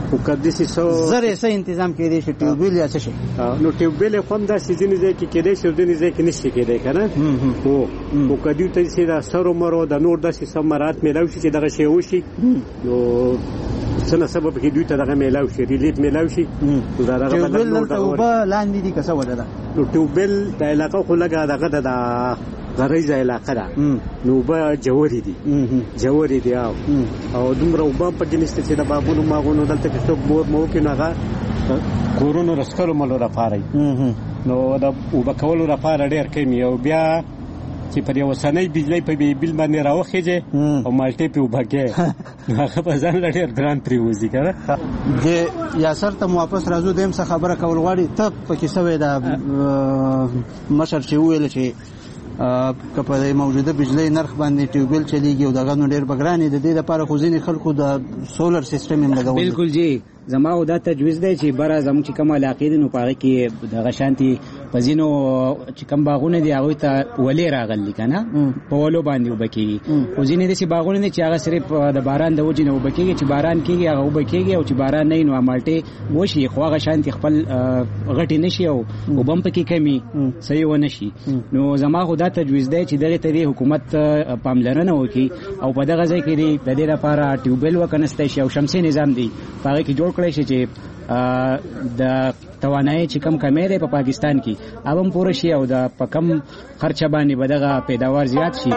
خو کدي سي سو زره سه تنظیم کې دي چې ټیوبل یا څه شي نو ټیوبل خو هم دا سيزن ځای کې کېدای شي د دې ځای کې نشي کېدای کنه هو او کدي ته سي دا سره مرو د نور د سمرات میلاو شي چې دغه شی وشي نو څنګه سبب کې دوی ته دغه میلاو شي ریلیټ میلاو شي دا دغه ټیوبل ته وبا لاندې دي کسه ولا نو ټیوبل د علاقه خو لګا دغه د غریزه علاقه ده نو به جوړې دي جوړې دي او او دومره وبام په جنسته چې د بابونو ماغونو دلته کې څوک مور مو کې نه کورونو رسکلو ملو را پاره نو دا وبکولو را پاره ډیر کمی او بیا چې پر یو سنۍ بجلی په بیل باندې راوخیږي او مالټې په وبګي هغه په ځان لړ ګران پریوزي کنه د یاسر ته واپس راځو دیم څه خبره کول غواړي ته پکې سوي دا مشر چې ویل چې کپه موجوده بجلی نرخ باندې ټیوبل چلیږي او دغه نو ډیر بګرانې د دې لپاره خو ځینې خلکو د سولر سیستم هم لګول بالکل جی زما او دا تجویز دی چې بره زموږ چې کوم علاقې دي نو پاره کې دغه شانتي پزینو چې کوم باغونه دي هغه ته ولې راغلي کنه په ولو باندې وبکیږي خو ځینې د سي باغونه دي چې هغه صرف د باران د وجې نه وبکیږي چې باران کیږي هغه وبکیږي او چې باران نه نو مالټي وشي خو هغه شانتي خپل غټي نشي او وبم پکې کمی صحیح و نشي نو زما خو دا تجویز دی چې دغه ته حکومت پاملرنه وکړي او په دغه ځای کې د دې لپاره ټیوبل وکنسته شي او شمسي نظام دی هغه کې جوړ کړی شي چې د توانایي چې کم کمې ده په پاکستان کې اوبم پوره شي او د په کم خرچه باندې بدغه پیداوار زیات شي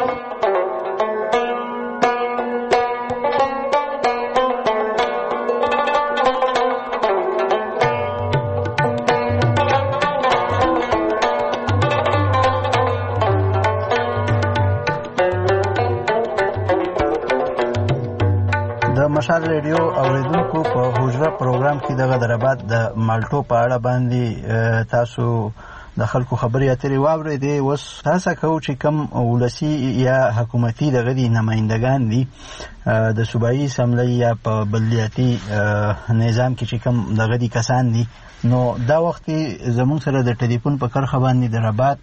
مشال ریډیو اوریدونکو په حجره پروګرام کې دغه دربات د مالټو په اړه باندې تاسو د خلکو خبرې اترې واورېدې اوس تاسو کوو چې کم ولسی یا حکومتي دغه دي نمائندگان دي د صوبایي اسمبلی یا په بلدیاتي نظام کې چې کم دغه دي کسان دي نو دا وخت زموږ سره د ټلیفون په کرخه باندې د رباط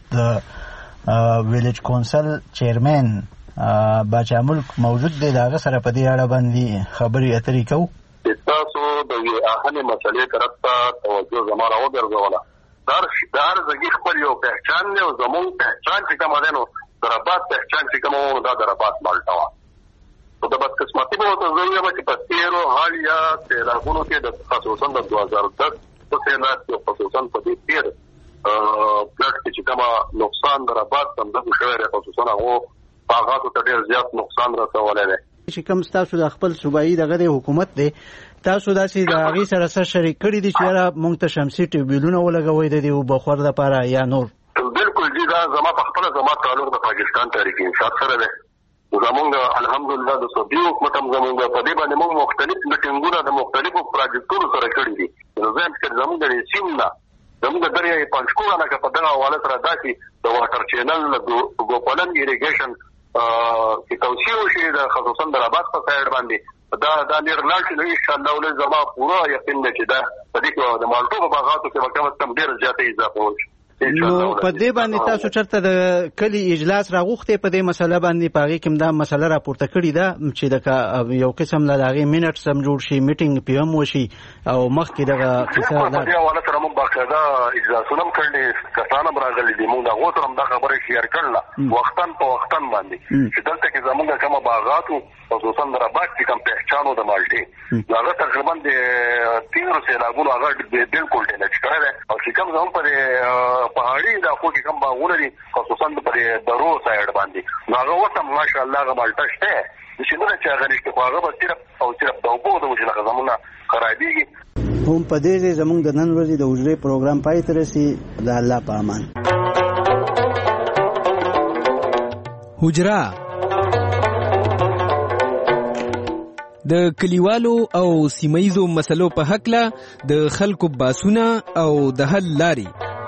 د ویلیج کونسل چیرمن باچا ملک موجود دی داغه سره په دې اړه باندې خبرې اترې کوو تاسو د اهمه مسلې طرف ته توجه زموږ وګرځوله دار دار زګي خپل یو پہچان نه او زموږ پہچان چې کوم ده نو دربات پہچان چې کوم دا دربات مالټا او د بد قسمتي په وجه ضروري به چې په تیرو حال یا تیراغونو کې د خصوصا د دوه هزار دس په سینات او خصوصا په دې تیر پلټ کې چې کوم نقصان دربات څنګه شوی خصوصا هغه باغاتو ته ډیر زیات نقصان رسولی دی چې کوم تاسو د خپل صوبایي دغه د حکومت دی تاسو داسې د هغې سره څه شریک کړي دي چې یاره موږ ته شمسي ټیوبیلونه ولګوئ د دې اوبهخور دپاره یا نور بالکل جی دا زما په خپله زما تعلق د پاکستان تحریک انصاف سره دی زمونږ الحمدلله د صوبایي حکومت هم زمونږ په دې باندې موږ مختلف میټینګونه د مختلفو پراجیکټونو سره کړي دي نو زه یم چې زمونږ د سیم نه زموږ د دریای پنجکوله لکه په دغه حواله سره دا چې د واټر چینل د ګوپلن ایریګیشن چې توسعه وشي د خصوصا د رباط په سایډ باندې دا دا لري لاړ چې ان شاء الله ولې زما پوره یقین دی چې دا په دې کې د مالټو په باغاتو کې به کم از کم ډېر زیاته اضافه وشي نو په دې باندې تاسو چرته د کلی اجلاس راغوښتې په دې مسله باندې په هغې کې هم دا مسله راپورته کړې ده چې د یو قسم له هغې منټس هم جوړ شي میټینګ پې هم وشي او مخکې دغه قصه په دې حواله سره موږ باقاعده اجلاسونه هم کړلي کسان هم راغلي دي موږ د هغو سره هم دا خبره شیر کړله وختن په وختن باندې چې دلته کې زموږ کومه باغاتو خصوصا د رباط چې کوم پهچانو د مالټې هغه تقریبا د تیرو سیلابونو هغه بالکل ډیمیج کړی دی او چې کوم زموږ په پهاړي علاقو کې کوم باغونه دي خصوصا په درو سایډ باندې نو هغه اوس هم ماشاءالله هغه مالټه شته چې نه چې هغه نشته خو هغه به صرف او صرف د اوبو د وجې څخه زموږ خرابېږي هم په دې ځای زموږ د نن ورځې د حجرې پروګرام پای ته رسي د الله په امان حجره د کلیوالو او سیمایزو مسلو په حقله د خلکو باسونه او د حل لاري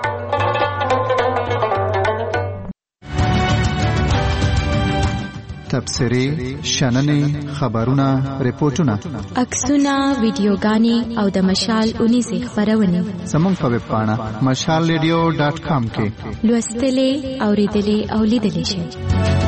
تبصرې شننې خبرونه ریپورتونه عکسونه ویډیوګانې او د مشال اونیزې خپرونې زموږ په ویب پاڼه مشال ریډیو ډاټ کام کې لوستلې اوریدلې او لیدلې شئ